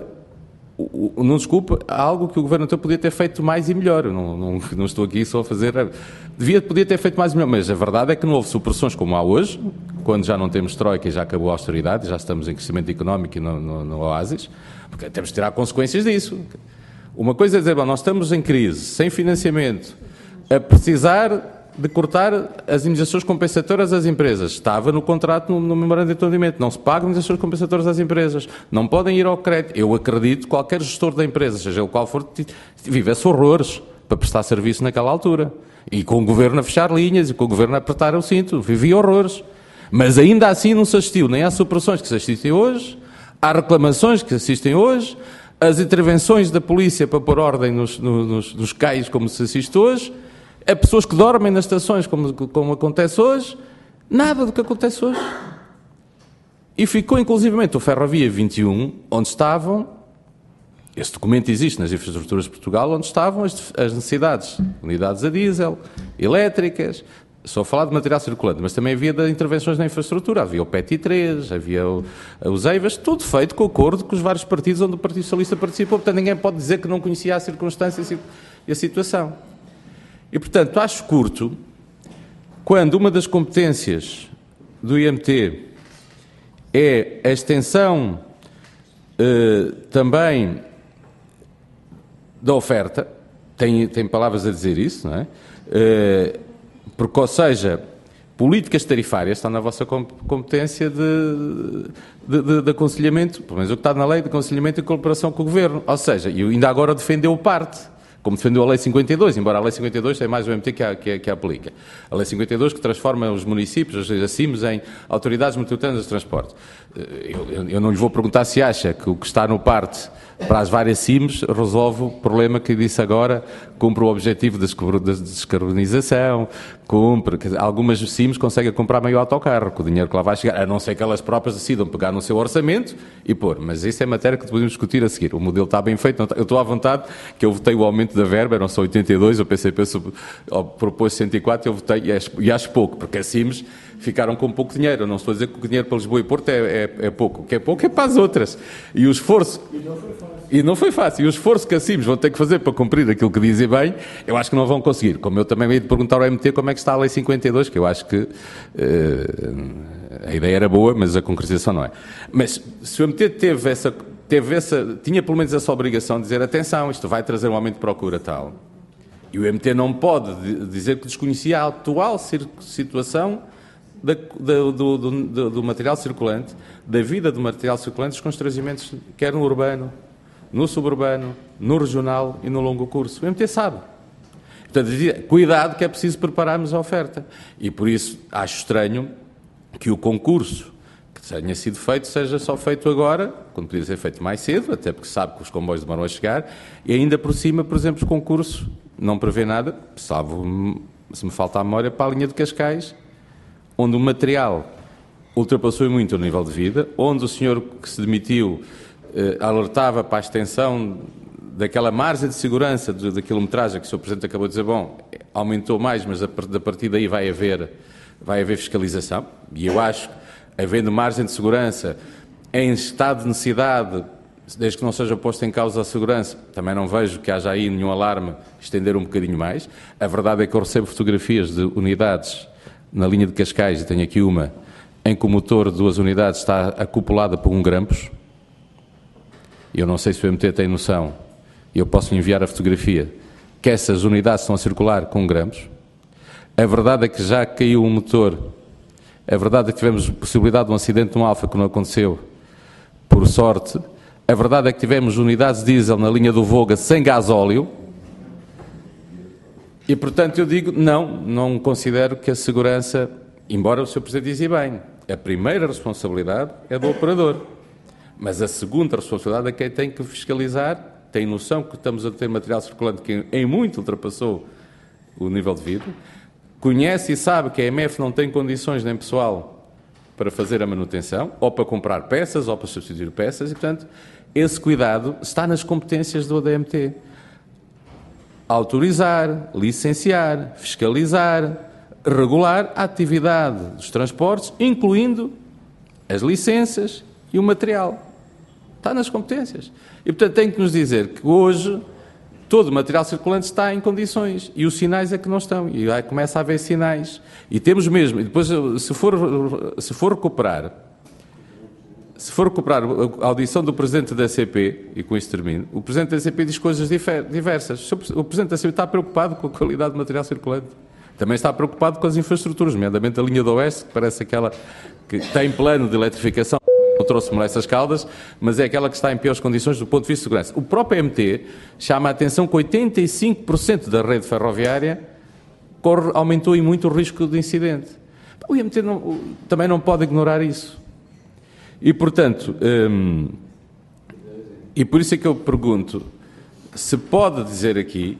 algo que o governo anterior podia ter feito mais e melhor. Eu não estou aqui só a fazer... Podia ter feito mais e melhor, mas a verdade é que não houve supressões como há hoje, quando já não temos Troika e já acabou a austeridade, já estamos em crescimento económico e no oásis, porque temos de tirar consequências disso. Uma coisa é dizer, bom, nós estamos em crise, sem financiamento, a precisar de cortar as indenizações compensatórias às empresas. Estava no contrato, no memorando de entendimento. Não se pagam indenizações compensatórias às empresas. Não podem ir ao crédito. Eu acredito que qualquer gestor da empresa, seja ele qual for, vivesse horrores para prestar serviço naquela altura. E com o governo a fechar linhas, e com o governo a apertar o cinto. Vivia horrores. Mas ainda assim não se assistiu nem às superações que se assistem hoje, às reclamações que se assistem hoje, às intervenções da polícia para pôr ordem nos cais, como se assiste hoje, a pessoas que dormem nas estações, como acontece hoje. Nada do que acontece hoje. E ficou inclusivamente o Ferrovia 21, onde estavam, esse documento existe nas infraestruturas de Portugal, onde estavam as necessidades, unidades a diesel, elétricas. Estou a falar de material circulante, mas também havia de intervenções na infraestrutura. Havia o PET 3, havia os EIVAs, tudo feito com acordo com os vários partidos onde o Partido Socialista participou. Portanto, ninguém pode dizer que não conhecia as circunstâncias e a situação. E, portanto, acho curto quando uma das competências do IMT é a extensão também da oferta, tem palavras a dizer isso, não é? Porque, ou seja, políticas tarifárias estão na vossa competência de aconselhamento, pelo menos o que está na lei de aconselhamento e cooperação com o Governo. Ou seja, e ainda agora defendeu parte, como defendeu a Lei 52, embora a Lei 52 tem mais o MT que a aplica. A Lei 52 que transforma os municípios, as CIMs, em autoridades metropolitanas de transporte. Eu não lhe vou perguntar se acha que o que está no parte para as várias CIMs resolve o problema que disse agora, cumpre o objetivo da descarbonização, algumas CIMs conseguem comprar meio autocarro, com o dinheiro que lá vai chegar, a não ser que elas próprias decidam pegar no seu orçamento e pôr, mas isso é matéria que podemos discutir a seguir. O modelo está bem feito, eu estou à vontade, que eu votei o aumento da verba, eram só 82, o PCP propôs 104, eu votei e acho pouco, porque as CIMs ficaram com pouco dinheiro. Eu não estou a dizer que o dinheiro para Lisboa e Porto é pouco. O que é pouco é para as outras. E o esforço... E não foi fácil. E o esforço que a CIMs vão ter que fazer para cumprir aquilo que dizem bem, eu acho que não vão conseguir. Como eu também ia perguntar ao MT como é que está a Lei 52, que eu acho que a ideia era boa, mas a concretização não é. Mas se o MT tinha pelo menos essa obrigação de dizer, atenção, isto vai trazer um aumento de procura tal. E o MT não pode dizer que desconhecia a atual situação do material circulante, da vida do material circulante, dos constrangimentos, quer no urbano, no suburbano, no regional e no longo curso. O MT sabe. Portanto, cuidado que é preciso prepararmos a oferta. E por isso acho estranho que o concurso que tenha sido feito seja só feito agora, quando podia ser feito mais cedo, até porque sabe que os comboios demoram a chegar, e ainda por cima, por exemplo, os concursos não prevê nada, salvo, se me falta a memória, para a linha de Cascais, onde o material ultrapassou muito o nível de vida, onde o senhor que se demitiu alertava para a extensão daquela margem de segurança da quilometragem que o Sr. Presidente acabou de dizer, bom, aumentou mais, mas a partir daí vai haver fiscalização. E eu acho que, havendo margem de segurança em estado de necessidade, desde que não seja posto em causa a segurança, também não vejo que haja aí nenhum alarme, estender um bocadinho mais. A verdade é que eu recebo fotografias de unidades na linha de Cascais, e tenho aqui uma, em que o motor de 2 unidades está acoplado por um grampos. Eu não sei se o MT tem noção, eu posso lhe enviar a fotografia, que essas unidades estão a circular com grampos. A verdade é que já caiu um motor A verdade é que tivemos possibilidade de um acidente no Alfa que não aconteceu, por sorte. A verdade é que tivemos unidades diesel na linha do Voga sem gasóleo. E, portanto, eu digo, não considero que a segurança, embora o Sr. Presidente dizia bem, a primeira responsabilidade é do operador. Mas a segunda responsabilidade é quem tem que fiscalizar, tem noção que estamos a ter material circulante que em muito ultrapassou o nível de vidro, conhece e sabe que a EMF não tem condições nem pessoal para fazer a manutenção, ou para comprar peças, ou para substituir peças, e, portanto, esse cuidado está nas competências do ADMT. Autorizar, licenciar, fiscalizar, regular a atividade dos transportes, incluindo as licenças e o material. Está nas competências. E, portanto, tem que nos dizer que hoje todo o material circulante está em condições e os sinais é que não estão. E aí começa a haver sinais. E temos mesmo, e depois, se for recuperar a audição do Presidente da CP, e com isso termino, o Presidente da CP diz coisas diversas. O Presidente da CP está preocupado com a qualidade do material circulante. Também está preocupado com as infraestruturas, nomeadamente a linha do Oeste, que parece aquela que tem plano de eletrificação, não trouxe molestas Caldas, mas é aquela que está em piores condições do ponto de vista de segurança. O próprio MT chama a atenção que 85% da rede ferroviária aumentou em muito o risco de incidente. O IMT também não pode ignorar isso. E, portanto, e por isso é que eu pergunto, se pode dizer aqui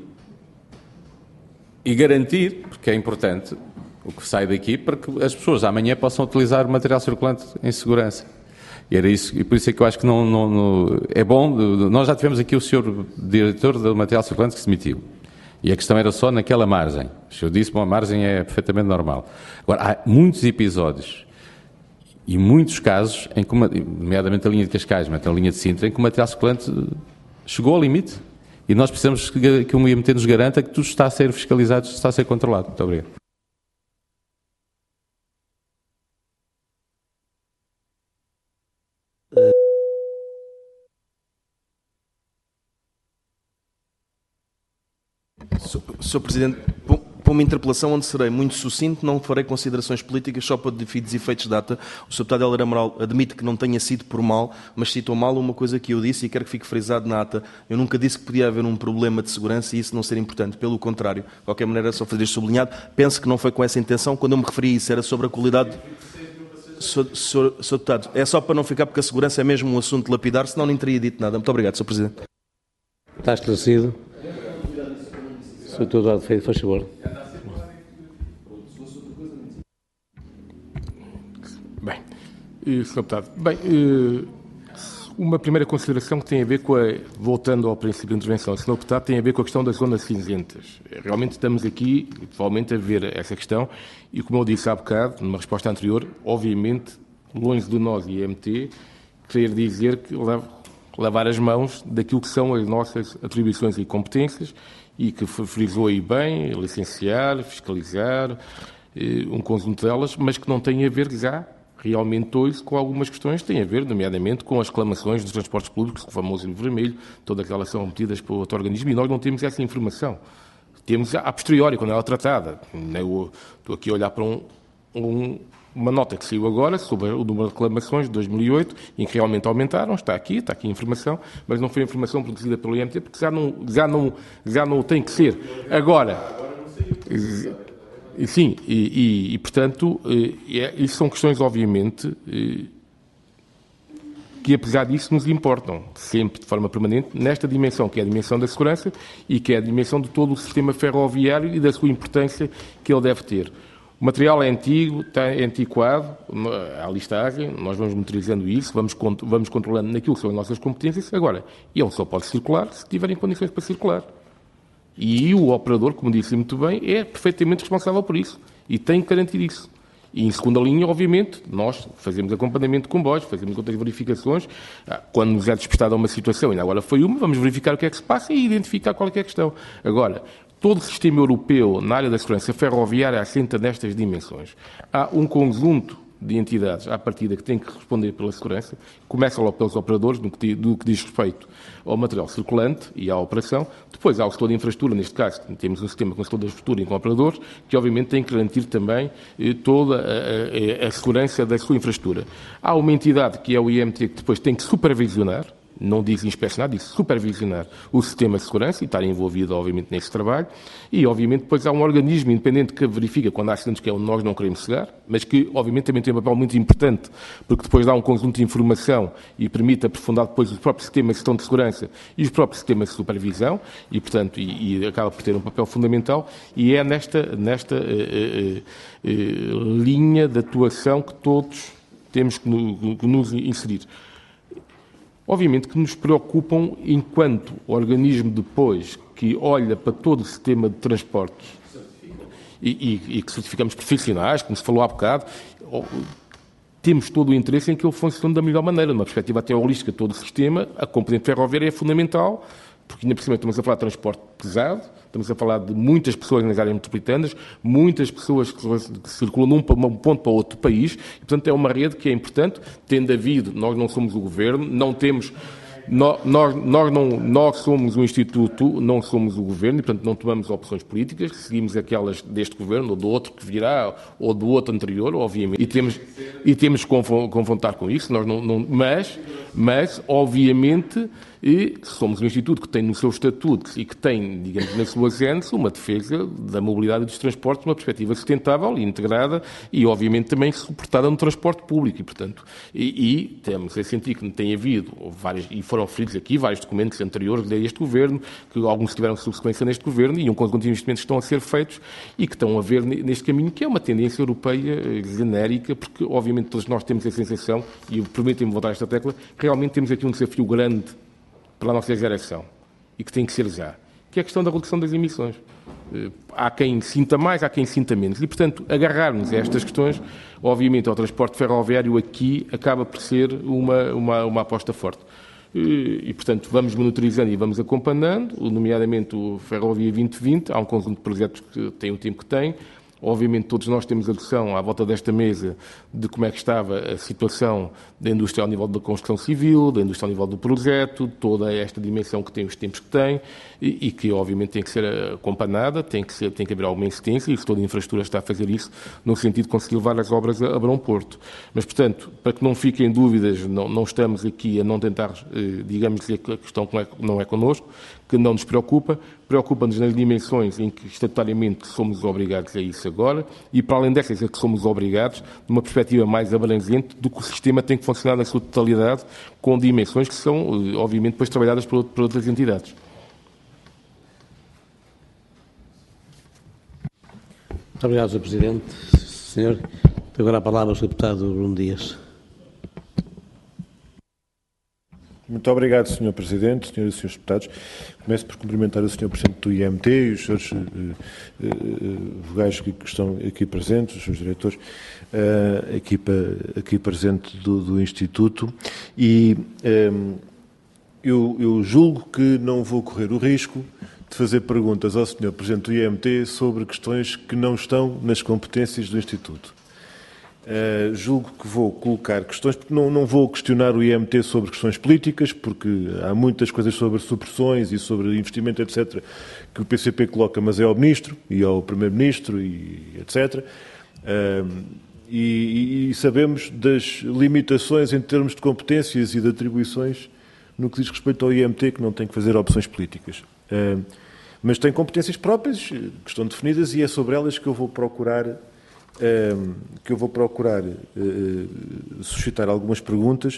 e garantir, porque é importante o que sai daqui, para que as pessoas amanhã possam utilizar o material circulante em segurança. E era isso, e por isso é que eu acho que é bom. Nós já tivemos aqui o Sr. Diretor do Material Circulante que se demitiu. E a questão era só naquela margem. O senhor disse que a margem é perfeitamente normal. Agora, há muitos episódios e muitos casos, nomeadamente a linha de Cascais, mas a linha de Sintra, em que o material circulante chegou ao limite. E nós precisamos que o IMT nos garanta que tudo está a ser fiscalizado, está a ser controlado. Muito obrigado. Sr. Presidente, para uma interpelação onde serei muito sucinto, não farei considerações políticas só para fins e efeitos de data. O Sr. Deputado Helder Amaral admite que não tenha sido por mal, mas citou mal uma coisa que eu disse e quero que fique frisado na ata. Eu nunca disse que podia haver um problema de segurança e isso não ser importante. Pelo contrário, de qualquer maneira, só fazer isto sublinhado. Penso que não foi com essa intenção. Quando eu me referi a isso, era sobre a qualidade... Sr. Deputado, é só para não ficar, porque a segurança é mesmo um assunto lapidar, senão nem teria dito nada. Muito obrigado, Sr. Presidente. Está esclarecido. Sr. Eduardo Feio, faz favor. Bem, Sr. Deputado, uma primeira consideração que tem a ver com voltando ao princípio de intervenção, Sr. Deputado, tem a ver com a questão das zonas cinzentas. Realmente estamos aqui, atualmente, a ver essa questão e, como eu disse há bocado, numa resposta anterior, obviamente, longe de nós, IMT, querer dizer que lavar as mãos daquilo que são as nossas atribuições e competências e que frisou aí bem, licenciar, fiscalizar, um conjunto delas, mas que não tem a ver já, realmente hoje, com algumas questões que têm a ver, nomeadamente, com as reclamações dos transportes públicos, com o famoso livro vermelho, todas aquelas são metidas por outro organismo, e nós não temos essa informação. Temos a posteriori, quando ela é tratada. Eu estou aqui a olhar para uma nota que saiu agora sobre o número de reclamações de 2008, em que realmente aumentaram, está aqui a informação, mas não foi informação produzida pelo IMT, porque já não tem que ser. Agora, sim, portanto, isso são questões, obviamente, que apesar disso nos importam, sempre de forma permanente, nesta dimensão, que é a dimensão da segurança e que é a dimensão de todo o sistema ferroviário e da sua importância que ele deve ter. O material é antigo, está antiquado, há listagem, nós vamos monitorizando isso, vamos controlando naquilo que são as nossas competências. Agora, ele só pode circular se tiverem condições para circular. E o operador, como disse muito bem, é perfeitamente responsável por isso e tem que garantir isso. E, em segunda linha, obviamente, nós fazemos acompanhamento de comboios, fazemos outras verificações. Quando nos é despistada uma situação, ainda agora foi uma, vamos verificar o que é que se passa e identificar qual é que é a questão. Agora, todo o sistema europeu na área da segurança ferroviária assenta nestas dimensões. Há um conjunto de entidades à partida que têm que responder pela segurança, começa logo pelos operadores, do que diz respeito ao material circulante e à operação. Depois há o setor de infraestrutura, neste caso temos um sistema com o setor da infraestrutura e com operadores, que obviamente tem que garantir também toda a segurança da sua infraestrutura. Há uma entidade que é o IMT que depois tem que supervisionar, não diz inspecionar, diz supervisionar o sistema de segurança e estar envolvido, obviamente, nesse trabalho. E, obviamente, depois há um organismo independente que verifica quando há acidentes que é onde nós não queremos chegar, mas que, obviamente, também tem um papel muito importante, porque depois dá um conjunto de informação e permite aprofundar depois os próprios sistemas de gestão de segurança e os próprios sistemas de supervisão e, portanto, e acaba por ter um papel fundamental. E é nesta linha de atuação que todos temos que nos inserir. Obviamente que nos preocupam enquanto organismo depois que olha para todo o sistema de transportes e que certificamos profissionais, como se falou há bocado, temos todo o interesse em que ele funcione da melhor maneira, numa perspectiva até holística de todo o sistema. A componente ferroviária é fundamental, porque ainda por cima estamos a falar de transporte pesado, estamos a falar de muitas pessoas nas áreas metropolitanas, muitas pessoas que circulam de um ponto para outro país, e, portanto, é uma rede que é importante, tendo havido, nós não somos o governo, não temos... Nós somos um instituto, não somos o governo, e, portanto, não tomamos opções políticas, seguimos aquelas deste governo, ou do outro que virá, ou do outro anterior, obviamente, e temos que confrontar com isso, mas, obviamente, somos um instituto que tem no seu estatuto e que tem, digamos, na sua gênese, uma defesa da mobilidade e dos transportes, uma perspectiva sustentável e integrada e, obviamente, também suportada no transporte público, e, portanto, temos a sentir que tem havido vários, e foram referidos aqui vários documentos anteriores a este governo, que alguns tiveram subsequência neste governo, e um conjunto de investimentos que estão a ser feitos e que estão a ver neste caminho, que é uma tendência europeia genérica, porque, obviamente, todos nós temos a sensação, e permitem-me voltar a esta tecla, realmente temos aqui um desafio grande para a nossa geração, e que tem que ser já, que é a questão da redução das emissões. Há quem sinta mais, há quem sinta menos. E, portanto, agarrarmos a estas questões, obviamente, ao transporte ferroviário aqui acaba por ser uma aposta forte. E, portanto, vamos monitorizando e vamos acompanhando, nomeadamente o Ferrovia 2020, há um conjunto de projetos que têm o tempo que têm. Obviamente, todos nós temos a noção, à volta desta mesa, de como é que estava a situação da indústria ao nível da construção civil, da indústria ao nível do projeto, toda esta dimensão que tem, os tempos que tem, e que, obviamente, tem que ser acompanhada, tem que haver alguma insistência, e toda a infraestrutura está a fazer isso, no sentido de conseguir levar as obras a bom porto. Mas, portanto, para que não fiquem dúvidas, não estamos aqui a não tentar, digamos, dizer que a questão não é connosco, que não nos preocupa-nos nas dimensões em que estatutariamente somos obrigados a isso agora, e para além dessas é que somos obrigados, numa perspectiva mais abrangente, do que o sistema tem que funcionar na sua totalidade, com dimensões que são, obviamente, depois trabalhadas por outras entidades. Muito obrigado, Sr. Presidente. Senhor, agora a palavra ao Sr. Deputado Bruno Dias. Muito obrigado, Sr. Presidente, Sras. e Srs. Deputados. Começo por cumprimentar o Sr. Presidente do IMT e os Srs. Vogais que estão aqui presentes, os Srs. Diretores, a equipa aqui presente do Instituto. E eu julgo que não vou correr o risco de fazer perguntas ao Sr. Presidente do IMT sobre questões que não estão nas competências do Instituto. Julgo que vou colocar questões, porque não vou questionar o IMT sobre questões políticas, porque há muitas coisas sobre supressões e sobre investimento, etc., que o PCP coloca, mas é ao Ministro e ao Primeiro-Ministro, e etc. E sabemos das limitações em termos de competências e de atribuições no que diz respeito ao IMT, que não tem que fazer opções políticas. Mas tem competências próprias, que estão definidas, e é sobre elas que eu vou procurar suscitar algumas perguntas,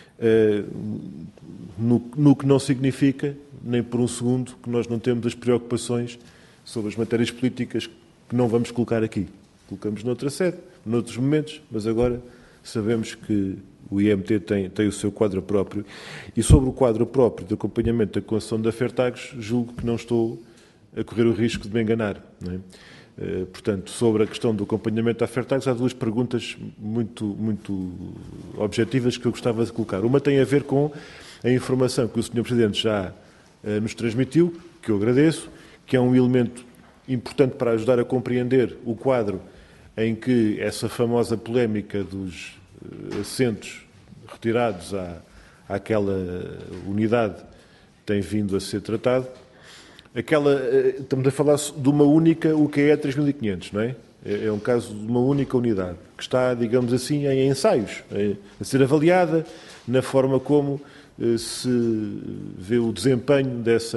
no que não significa, nem por um segundo, que nós não temos as preocupações sobre as matérias políticas que não vamos colocar aqui. Colocamos noutra sede, noutros momentos, mas agora sabemos que o IMT tem o seu quadro próprio. E sobre o quadro próprio de acompanhamento da concessão da Fertagos, julgo que não estou a correr o risco de me enganar, não é? Portanto, sobre a questão do acompanhamento da Fertagos, há duas perguntas muito objetivas que eu gostava de colocar. Uma tem a ver com a informação que o Sr. Presidente já nos transmitiu, que eu agradeço, que é um elemento importante para ajudar a compreender o quadro em que essa famosa polémica dos assentos retirados àquela unidade tem vindo a ser tratado. Estamos a falar de uma única UQE 3500, não é? É um caso de uma única unidade, que está, digamos assim, em ensaios, a ser avaliada na forma como se vê o desempenho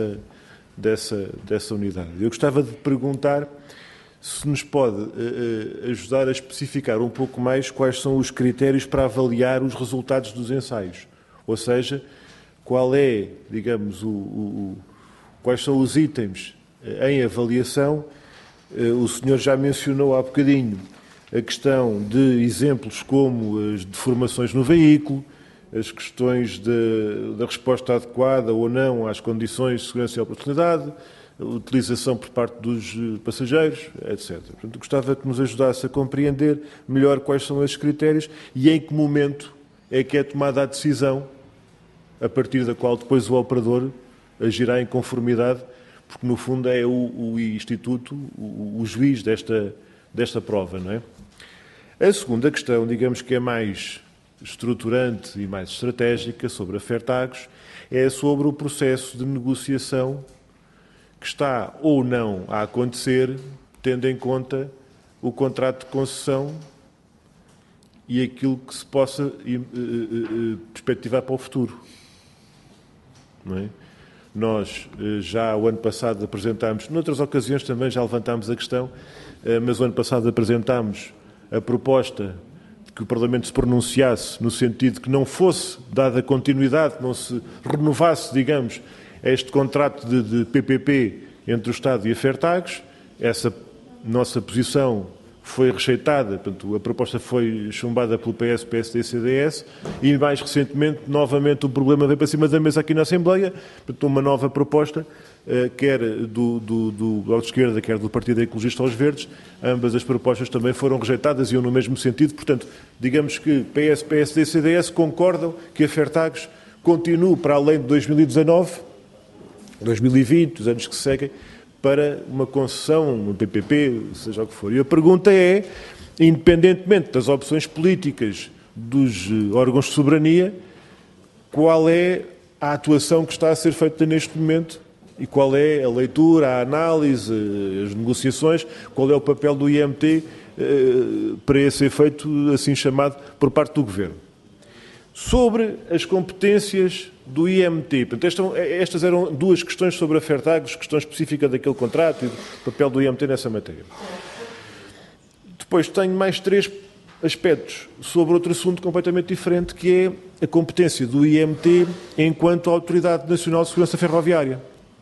dessa unidade. Eu gostava de perguntar se nos pode ajudar a especificar um pouco mais quais são os critérios para avaliar os resultados dos ensaios. Ou seja, qual é, digamos, quais são os itens em avaliação. O senhor já mencionou há bocadinho a questão de exemplos como as deformações no veículo, as questões da resposta adequada ou não às condições de segurança e oportunidade, a utilização por parte dos passageiros, etc. Portanto, gostava que nos ajudasse a compreender melhor quais são esses critérios e em que momento é que é tomada a decisão a partir da qual depois o operador agirá em conformidade, porque no fundo é o Instituto, o juiz desta prova, não é? A segunda questão, digamos que é mais estruturante e mais estratégica sobre a Fertagos, é sobre o processo de negociação que está ou não a acontecer, tendo em conta o contrato de concessão e aquilo que se possa perspectivar para o futuro, não é? Nós já o ano passado apresentámos, noutras ocasiões também já levantámos a questão, mas o ano passado apresentámos a proposta de que o Parlamento se pronunciasse no sentido que não fosse dada continuidade, não se renovasse, digamos, este contrato de PPP entre o Estado e a Fertagos. Essa nossa posição foi rejeitada, portanto, a proposta foi chumbada pelo PS, PSD e CDS e, mais recentemente, novamente o problema veio para cima da mesa aqui na Assembleia, portanto, uma nova proposta, quer do Bloco de Esquerda, quer do Partido Ecologista aos Verdes. Ambas as propostas também foram rejeitadas e iam no mesmo sentido. Portanto, digamos que PS, PSD e CDS concordam que a Fertagos continue para além de 2019, 2020, os anos que seguem, para uma concessão, um PPP, seja o que for. E a pergunta é, independentemente das opções políticas dos órgãos de soberania, qual é a atuação que está a ser feita neste momento e qual é a leitura, a análise, as negociações, qual é o papel do IMT para esse efeito assim chamado por parte do Governo. Sobre as competências do IMT. Portanto, estas eram duas questões sobre a Fertagos, questão específica daquele contrato e do papel do IMT nessa matéria. Depois tenho mais 3 aspectos sobre outro assunto completamente diferente, que é a competência do IMT enquanto Autoridade Nacional de Segurança Ferroviária.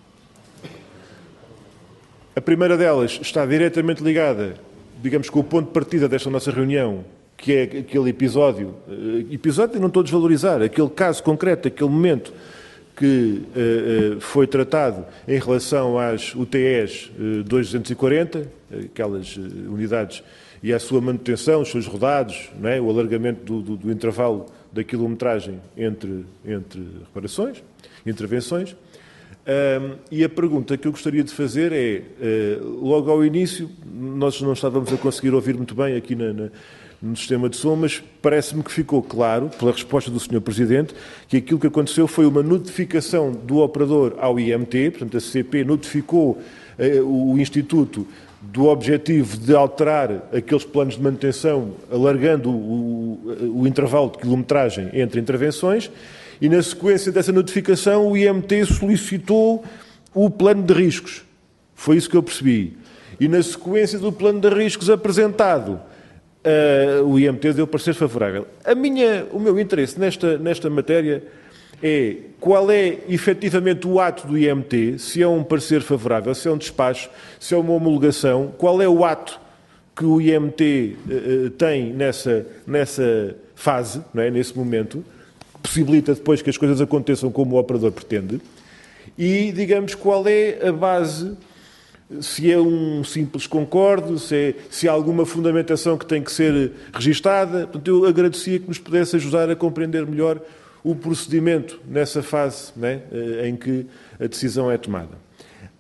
A primeira delas está diretamente ligada, digamos, com o ponto de partida desta nossa reunião, que é aquele episódio, não estou a desvalorizar, aquele caso concreto, aquele momento que foi tratado em relação às UTEs 2240, aquelas unidades, e à sua manutenção, os seus rodados, não é? O alargamento do intervalo da quilometragem entre reparações, intervenções. E a pergunta que eu gostaria de fazer é, logo ao início, nós não estávamos a conseguir ouvir muito bem aqui no sistema de som, mas parece-me que ficou claro, pela resposta do Sr. Presidente, que aquilo que aconteceu foi uma notificação do operador ao IMT, portanto a CP notificou o Instituto do objetivo de alterar aqueles planos de manutenção, alargando o intervalo de quilometragem entre intervenções, e na sequência dessa notificação o IMT solicitou o plano de riscos. Foi isso que eu percebi. E na sequência do plano de riscos apresentado, o IMT deu parecer favorável. O meu interesse nesta matéria é qual é efetivamente o ato do IMT, se é um parecer favorável, se é um despacho, se é uma homologação, qual é o ato que o IMT tem nessa fase, não é? Nesse momento, que possibilita depois que as coisas aconteçam como o operador pretende, e, digamos, qual é a base, se é um simples concordo, se há alguma fundamentação que tem que ser registada. Portanto, eu agradecia que nos pudesse ajudar a compreender melhor o procedimento nessa fase, né, em que a decisão é tomada.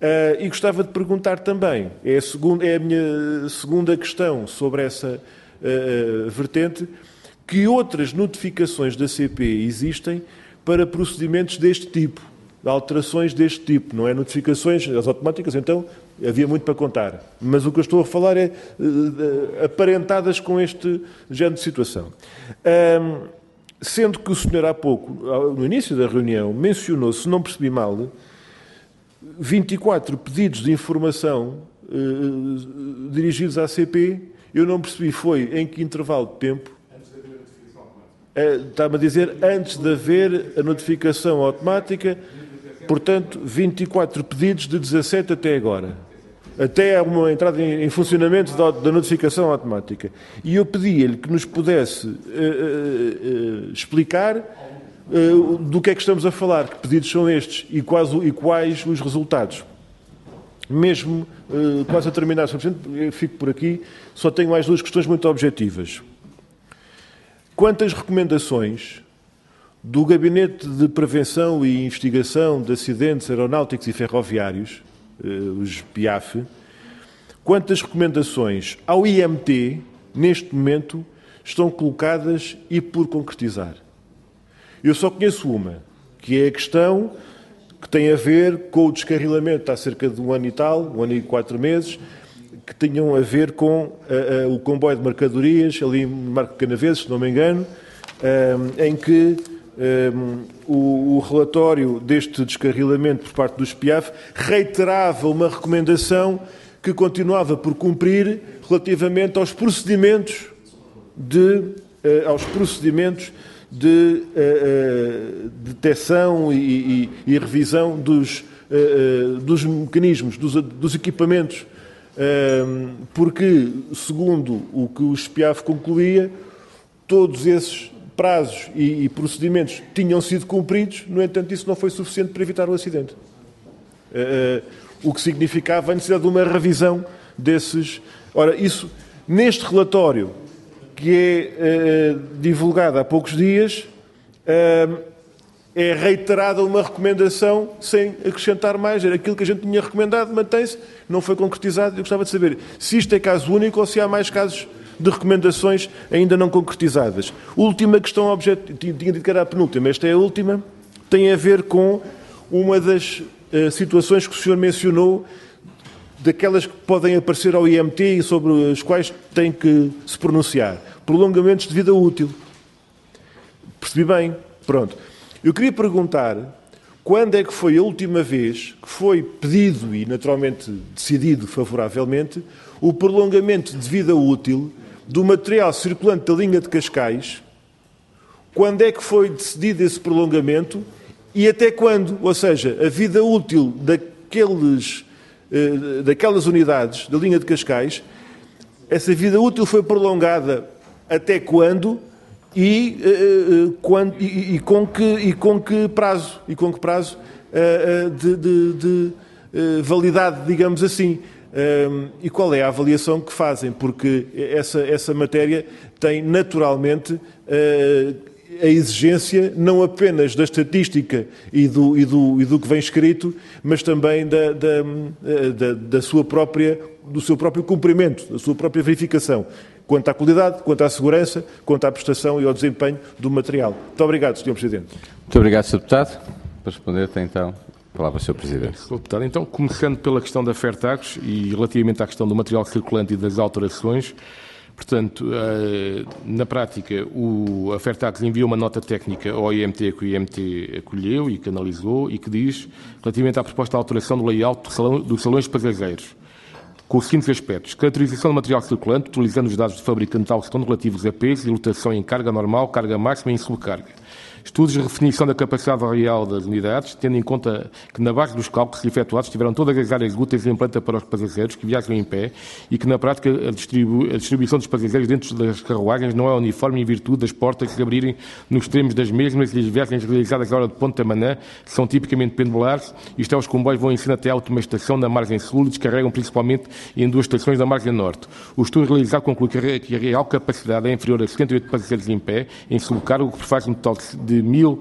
E gostava de perguntar também, é a minha segunda questão sobre essa vertente, que outras notificações da CP existem para procedimentos deste tipo, de alterações deste tipo, não é notificações as automáticas, então havia muito para contar. Mas o que eu estou a falar é aparentadas com este género de situação. Sendo que o senhor há pouco, no início da reunião, mencionou, se não percebi mal, 24 pedidos de informação dirigidos à CP, eu não percebi foi em que intervalo de tempo. Antes de haver a notificação automática. Está-me a dizer antes de haver a notificação automática, portanto, 24 pedidos de 17 até agora. Até uma entrada em funcionamento da notificação automática. E eu pedi-lhe que nos pudesse explicar do que é que estamos a falar, que pedidos são estes e quais os resultados. Mesmo quase a terminar, Sr. Presidente, eu fico por aqui, só tenho mais duas questões muito objetivas. Quantas recomendações do Gabinete de Prevenção e Investigação de Acidentes Aeronáuticos e Ferroviários, os PIAF, quantas recomendações ao IMT, neste momento, estão colocadas e por concretizar? Eu só conheço uma, que é a questão que tem a ver com o descarrilamento há cerca de um ano e tal, 1 ano e 4 meses, que tinham a ver com o comboio de mercadorias, ali em Marco Canaveses, se não me engano, em que o relatório deste descarrilamento por parte do SPIAF reiterava uma recomendação que continuava por cumprir relativamente aos procedimentos de detecção e revisão dos mecanismos, dos equipamentos, porque, segundo o que o SPIAF concluía, todos esses prazos e procedimentos tinham sido cumpridos, no entanto, isso não foi suficiente para evitar o acidente. O que significava a necessidade de uma revisão desses... Ora, isso, neste relatório, que é divulgado há poucos dias, é reiterada uma recomendação sem acrescentar mais. Era aquilo que a gente tinha recomendado, mantém-se, não foi concretizado. Eu gostava de saber se isto é caso único ou se há mais casos de recomendações ainda não concretizadas. Última questão objetiva, tinha dito que era a penúltima, esta é a última, tem a ver com uma das situações que o senhor mencionou, daquelas que podem aparecer ao IMT e sobre as quais tem que se pronunciar. Prolongamentos de vida útil. Percebi bem? Pronto. Eu queria perguntar quando é que foi a última vez que foi pedido e naturalmente decidido favoravelmente o prolongamento de vida útil do material circulante da linha de Cascais, quando é que foi decidido esse prolongamento e até quando, ou seja, a vida útil daquelas unidades da linha de Cascais, essa vida útil foi prolongada até quando e com que prazo de validade, digamos assim. E qual é a avaliação que fazem? Porque essa matéria tem naturalmente a exigência não apenas da estatística e do que vem escrito, mas também do seu próprio cumprimento, da sua própria verificação, quanto à qualidade, quanto à segurança, quanto à prestação e ao desempenho do material. Muito obrigado, Sr. Presidente. Muito obrigado, Sr. Deputado. Para responder, tem então a palavra, Sr. Presidente. Sr. Deputado, então, começando pela questão da Fertagos e relativamente à questão do material circulante e das alterações, portanto, na prática, a Fertagos enviou uma nota técnica ao IMT que o IMT acolheu e que analisou e que diz, relativamente à proposta de alteração do layout dos salões passageiros, com os seguintes aspectos: caracterização do material circulante, utilizando os dados de fabricante tal que estão relativos a peso e lotação em carga normal, carga máxima e em sobrecarga. Estudos de definição da capacidade real das unidades, tendo em conta que na base dos cálculos efetuados tiveram todas as áreas úteis em planta para os passageiros que viajam em pé e que na prática a distribuição dos passageiros dentro das carruagens não é uniforme em virtude das portas se abrirem nos extremos das mesmas e as viagens realizadas à hora de ponta manhã são tipicamente pendulares, isto é, os comboios vão em cima até a última estação da margem sul e descarregam principalmente em 2 estações da margem norte. O estudo realizado conclui que a real capacidade é inferior a 78 passageiros em pé, em sobrecarga, o que faz um total de de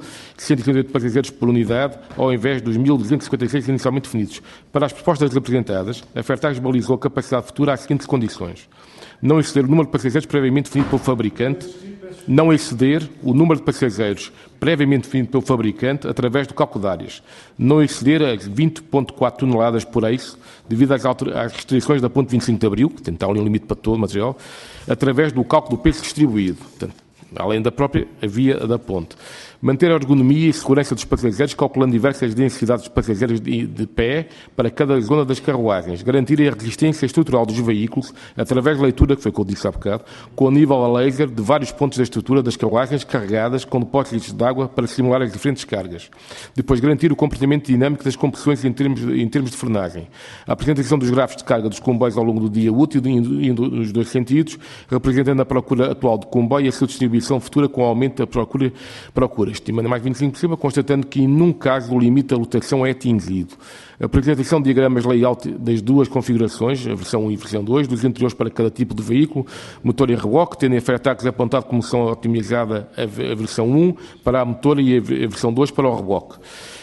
1.158 passageiros por unidade, ao invés dos 1.256 inicialmente definidos. Para as propostas apresentadas, a Fertags balizou a capacidade futura às seguintes condições: não exceder o número de passageiros previamente definido pelo fabricante, não exceder o número de passageiros previamente definido pelo fabricante através do cálculo de áreas, não exceder as 20,4 toneladas por eixo, devido às restrições da ponte 25 de Abril, que tem ali um limite para todo o material, através do cálculo do peso distribuído, portanto, além da própria via da ponte. Manter a ergonomia e segurança dos passageiros, calculando diversas densidades de passageiros de pé para cada zona das carruagens. Garantir a resistência estrutural dos veículos, através da leitura, que foi o que eu disse há bocado, com o nível a laser de vários pontos da estrutura das carruagens carregadas com depósitos de água para simular as diferentes cargas. Depois, garantir o comportamento dinâmico das compressões em termos de frenagem. A apresentação dos gráficos de carga dos comboios ao longo do dia útil, indo nos dois sentidos, representando a procura atual do comboio e a sua distribuição futura com o aumento da procura, estimando mais 25%, constatando que em nenhum caso o limite da lotação é atingido. A apresentação de diagramas layout das duas configurações, a versão 1 e a versão 2, dos interiores para cada tipo de veículo, motor e reboque, tendo a Fertags apontado como são otimizada a versão 1 para a motor e a versão 2 para o reboque.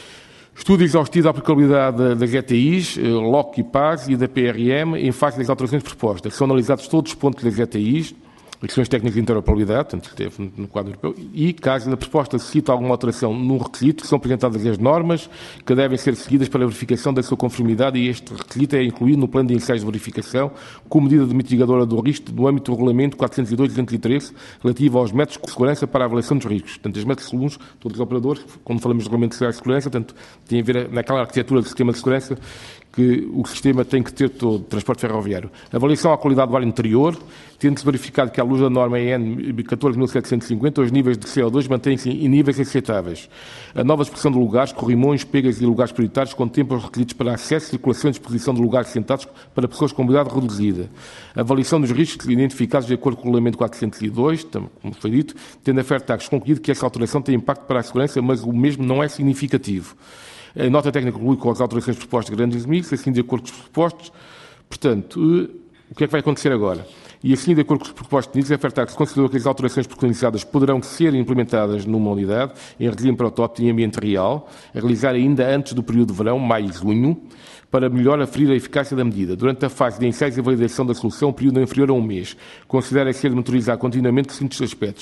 Estudo exaustivo da aplicabilidade da GTIs, LOC e PAS e da PRM em face das alterações propostas. São analisados todos os pontos das GTIs, questões técnicas de interoperabilidade, tanto que esteve no quadro europeu, e, caso a proposta necessite alguma alteração num requisito, são apresentadas as normas que devem ser seguidas para a verificação da sua conformidade, e este requisito é incluído no plano de ensaios de verificação como medida de mitigadora do risco no âmbito do Regulamento 402-213, relativo aos métodos de segurança para a avaliação dos riscos. Portanto, os métodos comuns, todos os operadores, quando falamos de Regulamento de Segurança, portanto, tem a ver naquela arquitetura do sistema de segurança que o sistema tem que ter todo, transporte ferroviário. Avaliação à qualidade do ar interior, tendo-se verificado que, à luz da norma EN 14.750, os níveis de CO2 mantêm-se em níveis aceitáveis. A nova expressão de lugares, corrimões, pegas e lugares prioritários contempla os requisitos para acesso, circulação e disposição de lugares sentados para pessoas com mobilidade reduzida. A avaliação dos riscos identificados de acordo com o Regulamento 402, como foi dito, tendo a Fertags concluído que essa alteração tem impacto para a segurança, mas o mesmo não é significativo. A nota técnica conclui com as alterações propostas grandes limites, assim de acordo com os propostos. Portanto, o que é que vai acontecer agora? E assim, de acordo com os propostos, a Fertags considerou que as alterações preconizadas poderão ser implementadas numa unidade, em regime protótipo em ambiente real, a realizar ainda antes do período de verão, maio e junho, para melhor aferir a eficácia da medida. Durante a fase de ensaios e validação da solução, um período inferior a um mês. Considera ser de monitorizar continuamente os seguintes aspectos: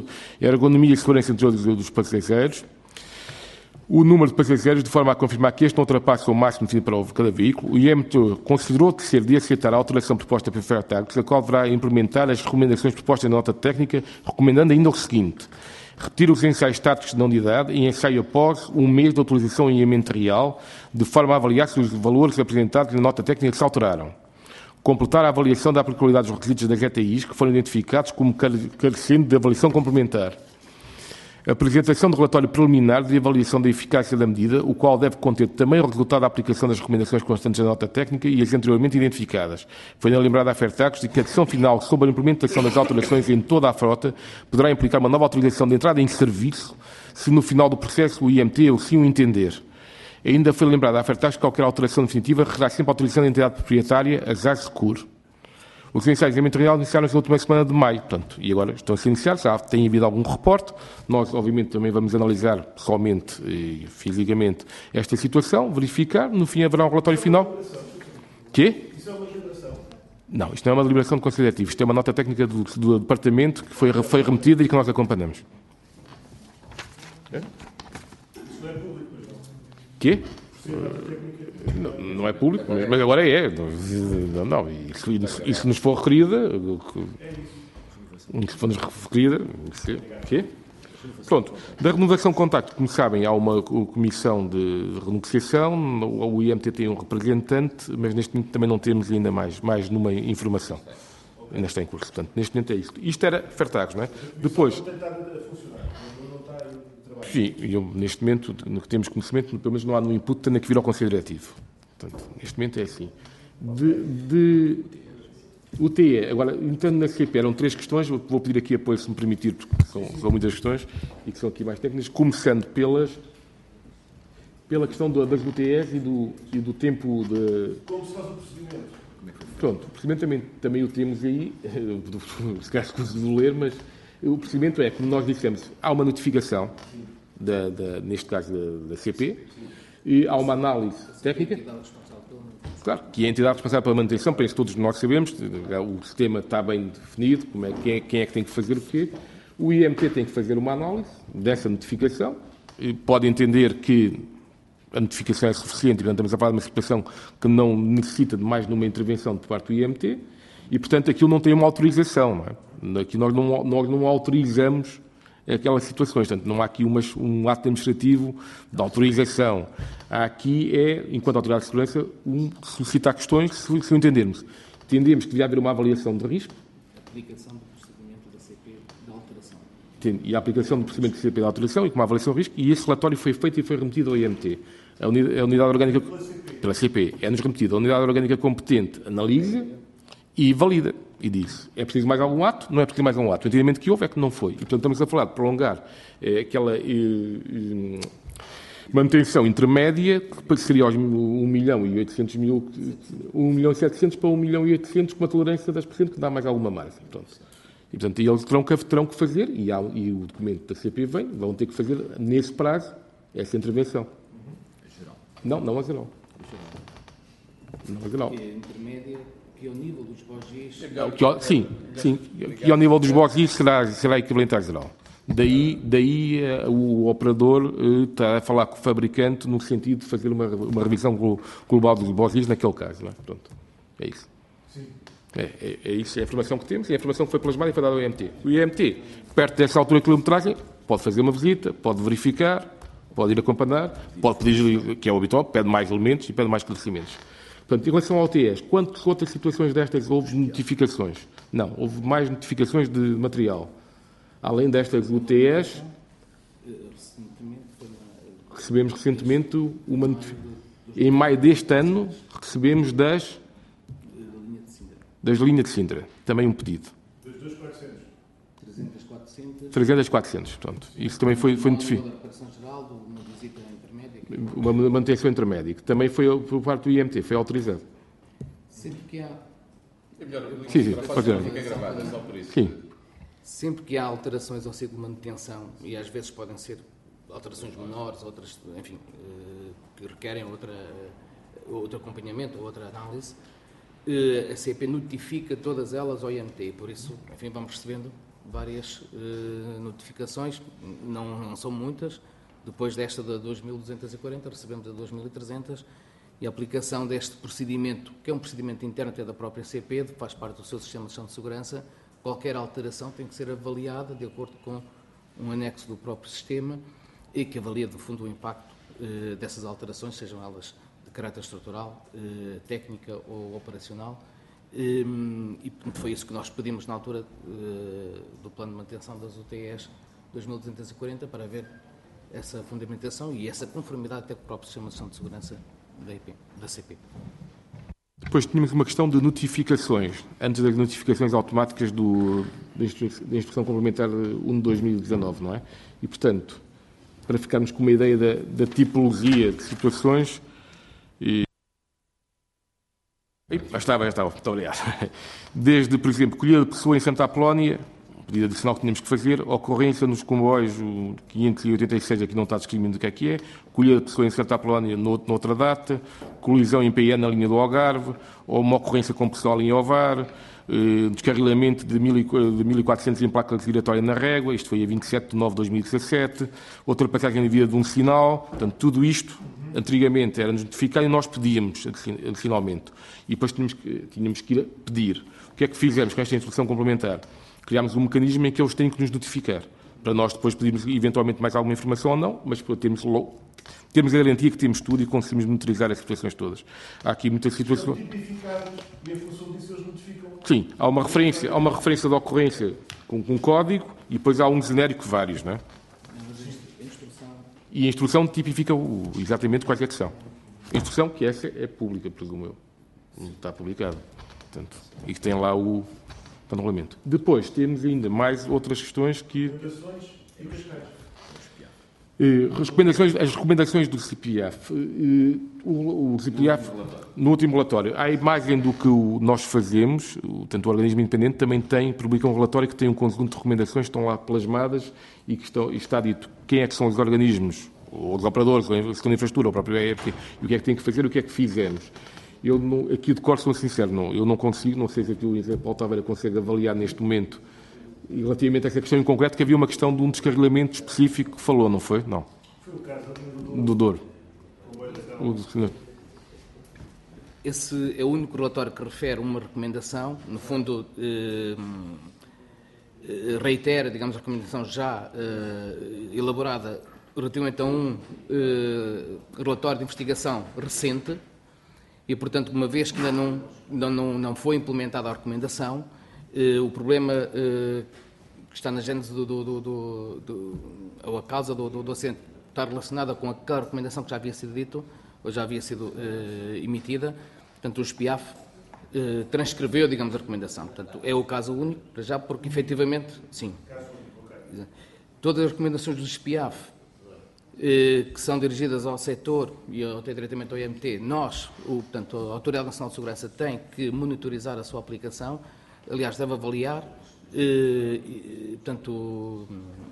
a ergonomia e segurança interior dos passageiros, o número de passageiros, de forma a confirmar que este não ultrapassa o máximo definido para cada veículo. O IMT considerou de ser de aceitar a alteração proposta pela Fertags, a qual deverá implementar as recomendações propostas na nota técnica, recomendando ainda o seguinte: repetir os ensaios estáticos da unidade e ensaio após um mês de utilização em ambiente real, de forma a avaliar se os valores apresentados na nota técnica se alteraram. Completar a avaliação da aplicabilidade dos requisitos da GTIs que foram identificados como carecendo de avaliação complementar. A apresentação do relatório preliminar de avaliação da eficácia da medida, o qual deve conter também o resultado da aplicação das recomendações constantes da nota técnica e as anteriormente identificadas. Foi lembrada a Fertags de que a decisão final sobre a implementação das alterações em toda a frota poderá implicar uma nova autorização de entrada em serviço, se no final do processo o IMT assim o entender. Ainda foi lembrada a Fertags que qualquer alteração definitiva requererá sempre a autorização da entidade proprietária, a ZAR Secur. Os ensaios de ambiente real iniciaram-se na última semana de maio, portanto, e agora estão a ser iniciados, já tem havido algum reporte. Nós, obviamente, também vamos analisar pessoalmente e fisicamente esta situação, verificar, no fim haverá um relatório final. Quê? Isso é uma deliberação? Não, isto não é uma deliberação de conselho diretivo, isto é uma nota técnica do departamento que foi remetida e que nós acompanhamos. É? Isso não é público, não? Quê? Não é público, mas agora é. Não, e se nos for requerida, quê? Pronto. Da renovação de contacto, como sabem, há uma comissão de renegociação, o IMT tem um representante, mas neste momento também não temos ainda mais nenhuma informação. Ainda está em curso. Portanto, neste momento é isto. Isto era Fertags, não é? Depois... Sim, neste momento, no que temos conhecimento, pelo menos não há no input, tem que vir ao Conselho Diretivo. Portanto, neste momento é assim. De UTE, agora, entrando na CP, eram 3 questões, vou pedir aqui apoio, se me permitir, porque são muitas questões e que são aqui mais técnicas, começando pela questão das UTEs e do tempo de... Como se faz o procedimento? Pronto, o procedimento também o temos aí, se calhar escuso de ler, mas O procedimento é, como nós dissemos, há uma notificação, neste caso da CP, e há uma análise técnica. Claro, que é a entidade responsável pela manutenção, penso que todos nós sabemos, o sistema está bem definido, quem é que tem que fazer o quê. O IMT tem que fazer uma análise dessa notificação, e pode entender que a notificação é suficiente, e, portanto, estamos a falar de uma situação que não necessita de mais nenhuma intervenção por parte do IMT, e, portanto, aquilo não tem uma autorização. Não é? Aqui nós não autorizamos aquelas situações, portanto, não há aqui um ato administrativo de autorização. Há aqui, enquanto autoridade de segurança, solicitar questões, se entendermos. Entendemos que devia haver uma avaliação de risco. Aplicação do procedimento da CP da alteração. E a aplicação do procedimento da CP da alteração e com uma avaliação de risco, e esse relatório foi feito e foi remetido ao IMT. A unidade orgânica... Pela CP. É-nos remetido. A unidade orgânica competente analisa e valida. E diz, é preciso mais algum ato? Não é preciso mais algum ato. O entendimento que houve é que não foi. E, portanto, estamos a falar de prolongar aquela manutenção intermédia, que seria aos 1.800.000, 1.700.000 para 1.800.000, com uma tolerância de 10%, que dá mais alguma margem. E, portanto, eles terão que fazer, e o documento da CP vão ter que fazer, nesse prazo, essa intervenção. Não a geral. Não a geral. Intermédia... que ao nível dos BOGIs... Sim. E ao nível dos BOGIs será equivalente à geral. Daí o operador está a falar com o fabricante no sentido de fazer uma revisão global dos BOGIs naquele caso. Não é? Pronto, é isso. Sim. É isso, é a informação que temos e a informação que foi plasmada e foi dada ao IMT. O IMT, perto dessa altura de quilometragem, pode fazer uma visita, pode verificar, pode ir acompanhar, pode pedir, que é o habitual, pede mais elementos e pede mais esclarecimentos. Portanto, em relação ao TES, quantas outras situações destas houve notificações? Não, houve mais notificações de material. Além destas do TES, recebemos recentemente uma notificação. Em maio deste ano, recebemos das linhas de Sintra. Também um pedido. Das 2.400. 300-400. Portanto, isso também foi notificado. Uma manutenção intermédia, que também foi por parte do IMT, foi autorizado. Sempre que há... Sempre que há alterações ao ciclo de manutenção, e às vezes podem ser alterações menores, outras, enfim, que requerem outro acompanhamento, outra análise, a CP notifica todas elas ao IMT, e por isso, enfim, vamos recebendo várias notificações, não são muitas. Depois desta da 2.240, recebemos a 2.300, e a aplicação deste procedimento, que é um procedimento interno até da própria CP, faz parte do seu sistema de gestão de segurança, qualquer alteração tem que ser avaliada de acordo com um anexo do próprio sistema e que avalia, de fundo, o impacto dessas alterações, sejam elas de caráter estrutural, técnica ou operacional. E foi isso que nós pedimos na altura do plano de manutenção das UTEs 2.240, para ver essa fundamentação e essa conformidade até com o próprio sistema de gestão de segurança da CP. Depois tínhamos uma questão de notificações, antes das notificações automáticas da Instrução Complementar 1 de 2019, não é? E, portanto, para ficarmos com uma ideia da tipologia de situações... Já estava, muito obrigado. Desde, por exemplo, colher de pessoa em Santa Apolónia, pedido adicional que tínhamos que fazer, ocorrência nos comboios 586, aqui não está discriminado o que é, colher de pessoa em Santa Apolónia noutra data, colisão em PN na linha do Algarve, ou uma ocorrência com pessoal em Ovar, descarrilamento de 1.400 em placa giratória na Régua, isto foi a 27 de nove de 2017, outra passagem na via de um sinal, portanto, tudo isto, antigamente era-nos notificado e nós pedíamos adicionalmente, e depois tínhamos que ir pedir. O que é que fizemos com esta instrução complementar? Criámos um mecanismo em que eles têm que nos notificar, para nós depois pedirmos eventualmente mais alguma informação ou não, mas para termos a garantia que temos tudo e conseguimos monitorizar as situações todas. Há aqui muitas situações... São tipificadas e em função disso eles notificam... Sim, há uma referência de ocorrência com um código e depois há um genérico vários, não é? E a instrução tipifica exatamente quais é que são. A instrução, que essa é pública, presumo eu. Está publicado. Portanto, e que tem lá o regulamento. Depois temos ainda mais outras questões que... As recomendações do CPF. O CPF, no último relatório, à imagem do que nós fazemos, tanto o organismo independente também publica um relatório que tem um conjunto de recomendações que estão lá plasmadas e que está dito quem é que são os organismos, ou os operadores, ou a infraestrutura, ou o próprio ERP, e o que é que tem que fazer e o que é que fizemos. Aqui de cor, sou sincero, eu não consigo, não sei se aqui o Engenheiro Paulo Taveira consegue avaliar neste momento. E relativamente a essa questão em concreto, que havia uma questão de um descarrilamento específico que falou, não foi? Não. Foi o caso do Douro. Esse é o único relatório que refere uma recomendação, no fundo reitera, digamos, a recomendação já elaborada relativamente a um relatório de investigação recente e, portanto, uma vez que ainda não foi implementada a recomendação, o problema que está na gênese ou a causa do acidente está relacionada com aquela recomendação que já havia sido dito, ou já havia sido emitida. Portanto, o SPIAF transcreveu, digamos, a recomendação. Portanto, é o caso único, para já, porque efetivamente, sim. Todas as recomendações do SPIAF que são dirigidas ao setor e até diretamente ao IMT, portanto, a Autoridade Nacional de Segurança tem que monitorizar a sua aplicação, aliás, deve avaliar, portanto,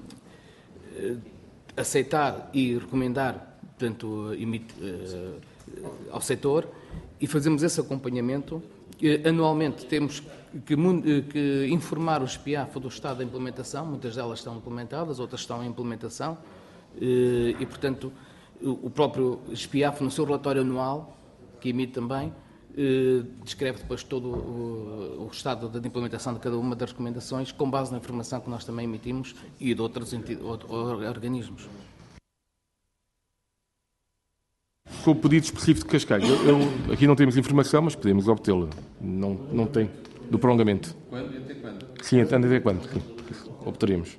aceitar e recomendar, portanto, ao setor, e fazemos esse acompanhamento. Anualmente temos que informar o SPIAF do estado da implementação, muitas delas estão implementadas, outras estão em implementação, e, portanto, o próprio SPIAF, no seu relatório anual, que emite também, descreve depois todo o estado de implementação de cada uma das recomendações, com base na informação que nós também emitimos e de outros organismos. Sobre o pedido específico de Cascais, aqui não temos informação, mas podemos obtê-la. Não tem. Do prolongamento. Quando e até quando? Sim, até quando? Sim, obteremos.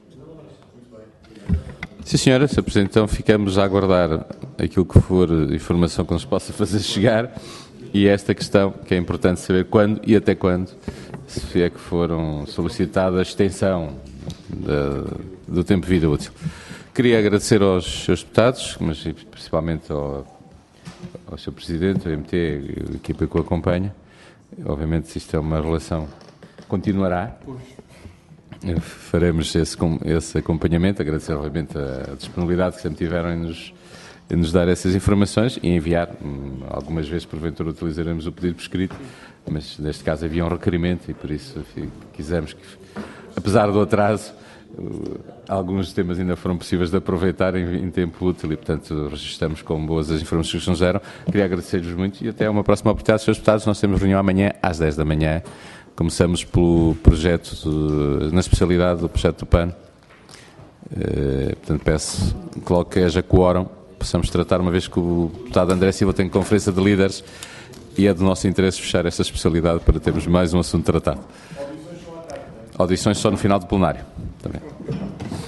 Sim, senhora. Sr. Presidente, então ficamos a aguardar aquilo que for informação que nos possa fazer chegar e esta questão, que é importante saber quando e até quando, se é que foram solicitada a extensão do tempo de vida útil. Queria agradecer aos seus deputados, mas principalmente ao Sr. Presidente, ao MT, a equipa que o acompanha. Obviamente, isto é uma relação que continuará. Faremos esse acompanhamento. Agradecer, obviamente, a disponibilidade que sempre tiveram em nos dar essas informações e enviar. Algumas vezes, porventura, utilizaremos o pedido por escrito, mas neste caso havia um requerimento e, por isso, quisemos que, apesar do atraso, alguns temas ainda foram possíveis de aproveitar em tempo útil e, portanto, registramos com boas as informações que nos deram. Queria agradecer-vos muito e até uma próxima oportunidade, Srs. Deputados. Nós temos reunião amanhã às 10 da manhã. Começamos pelo projeto, na especialidade do projeto do PAN. Portanto, peço que logo que haja quórum, possamos tratar, uma vez que o deputado André Silva tem conferência de líderes e é do nosso interesse fechar esta especialidade para termos mais um assunto tratado. Audições só no final do plenário. Também.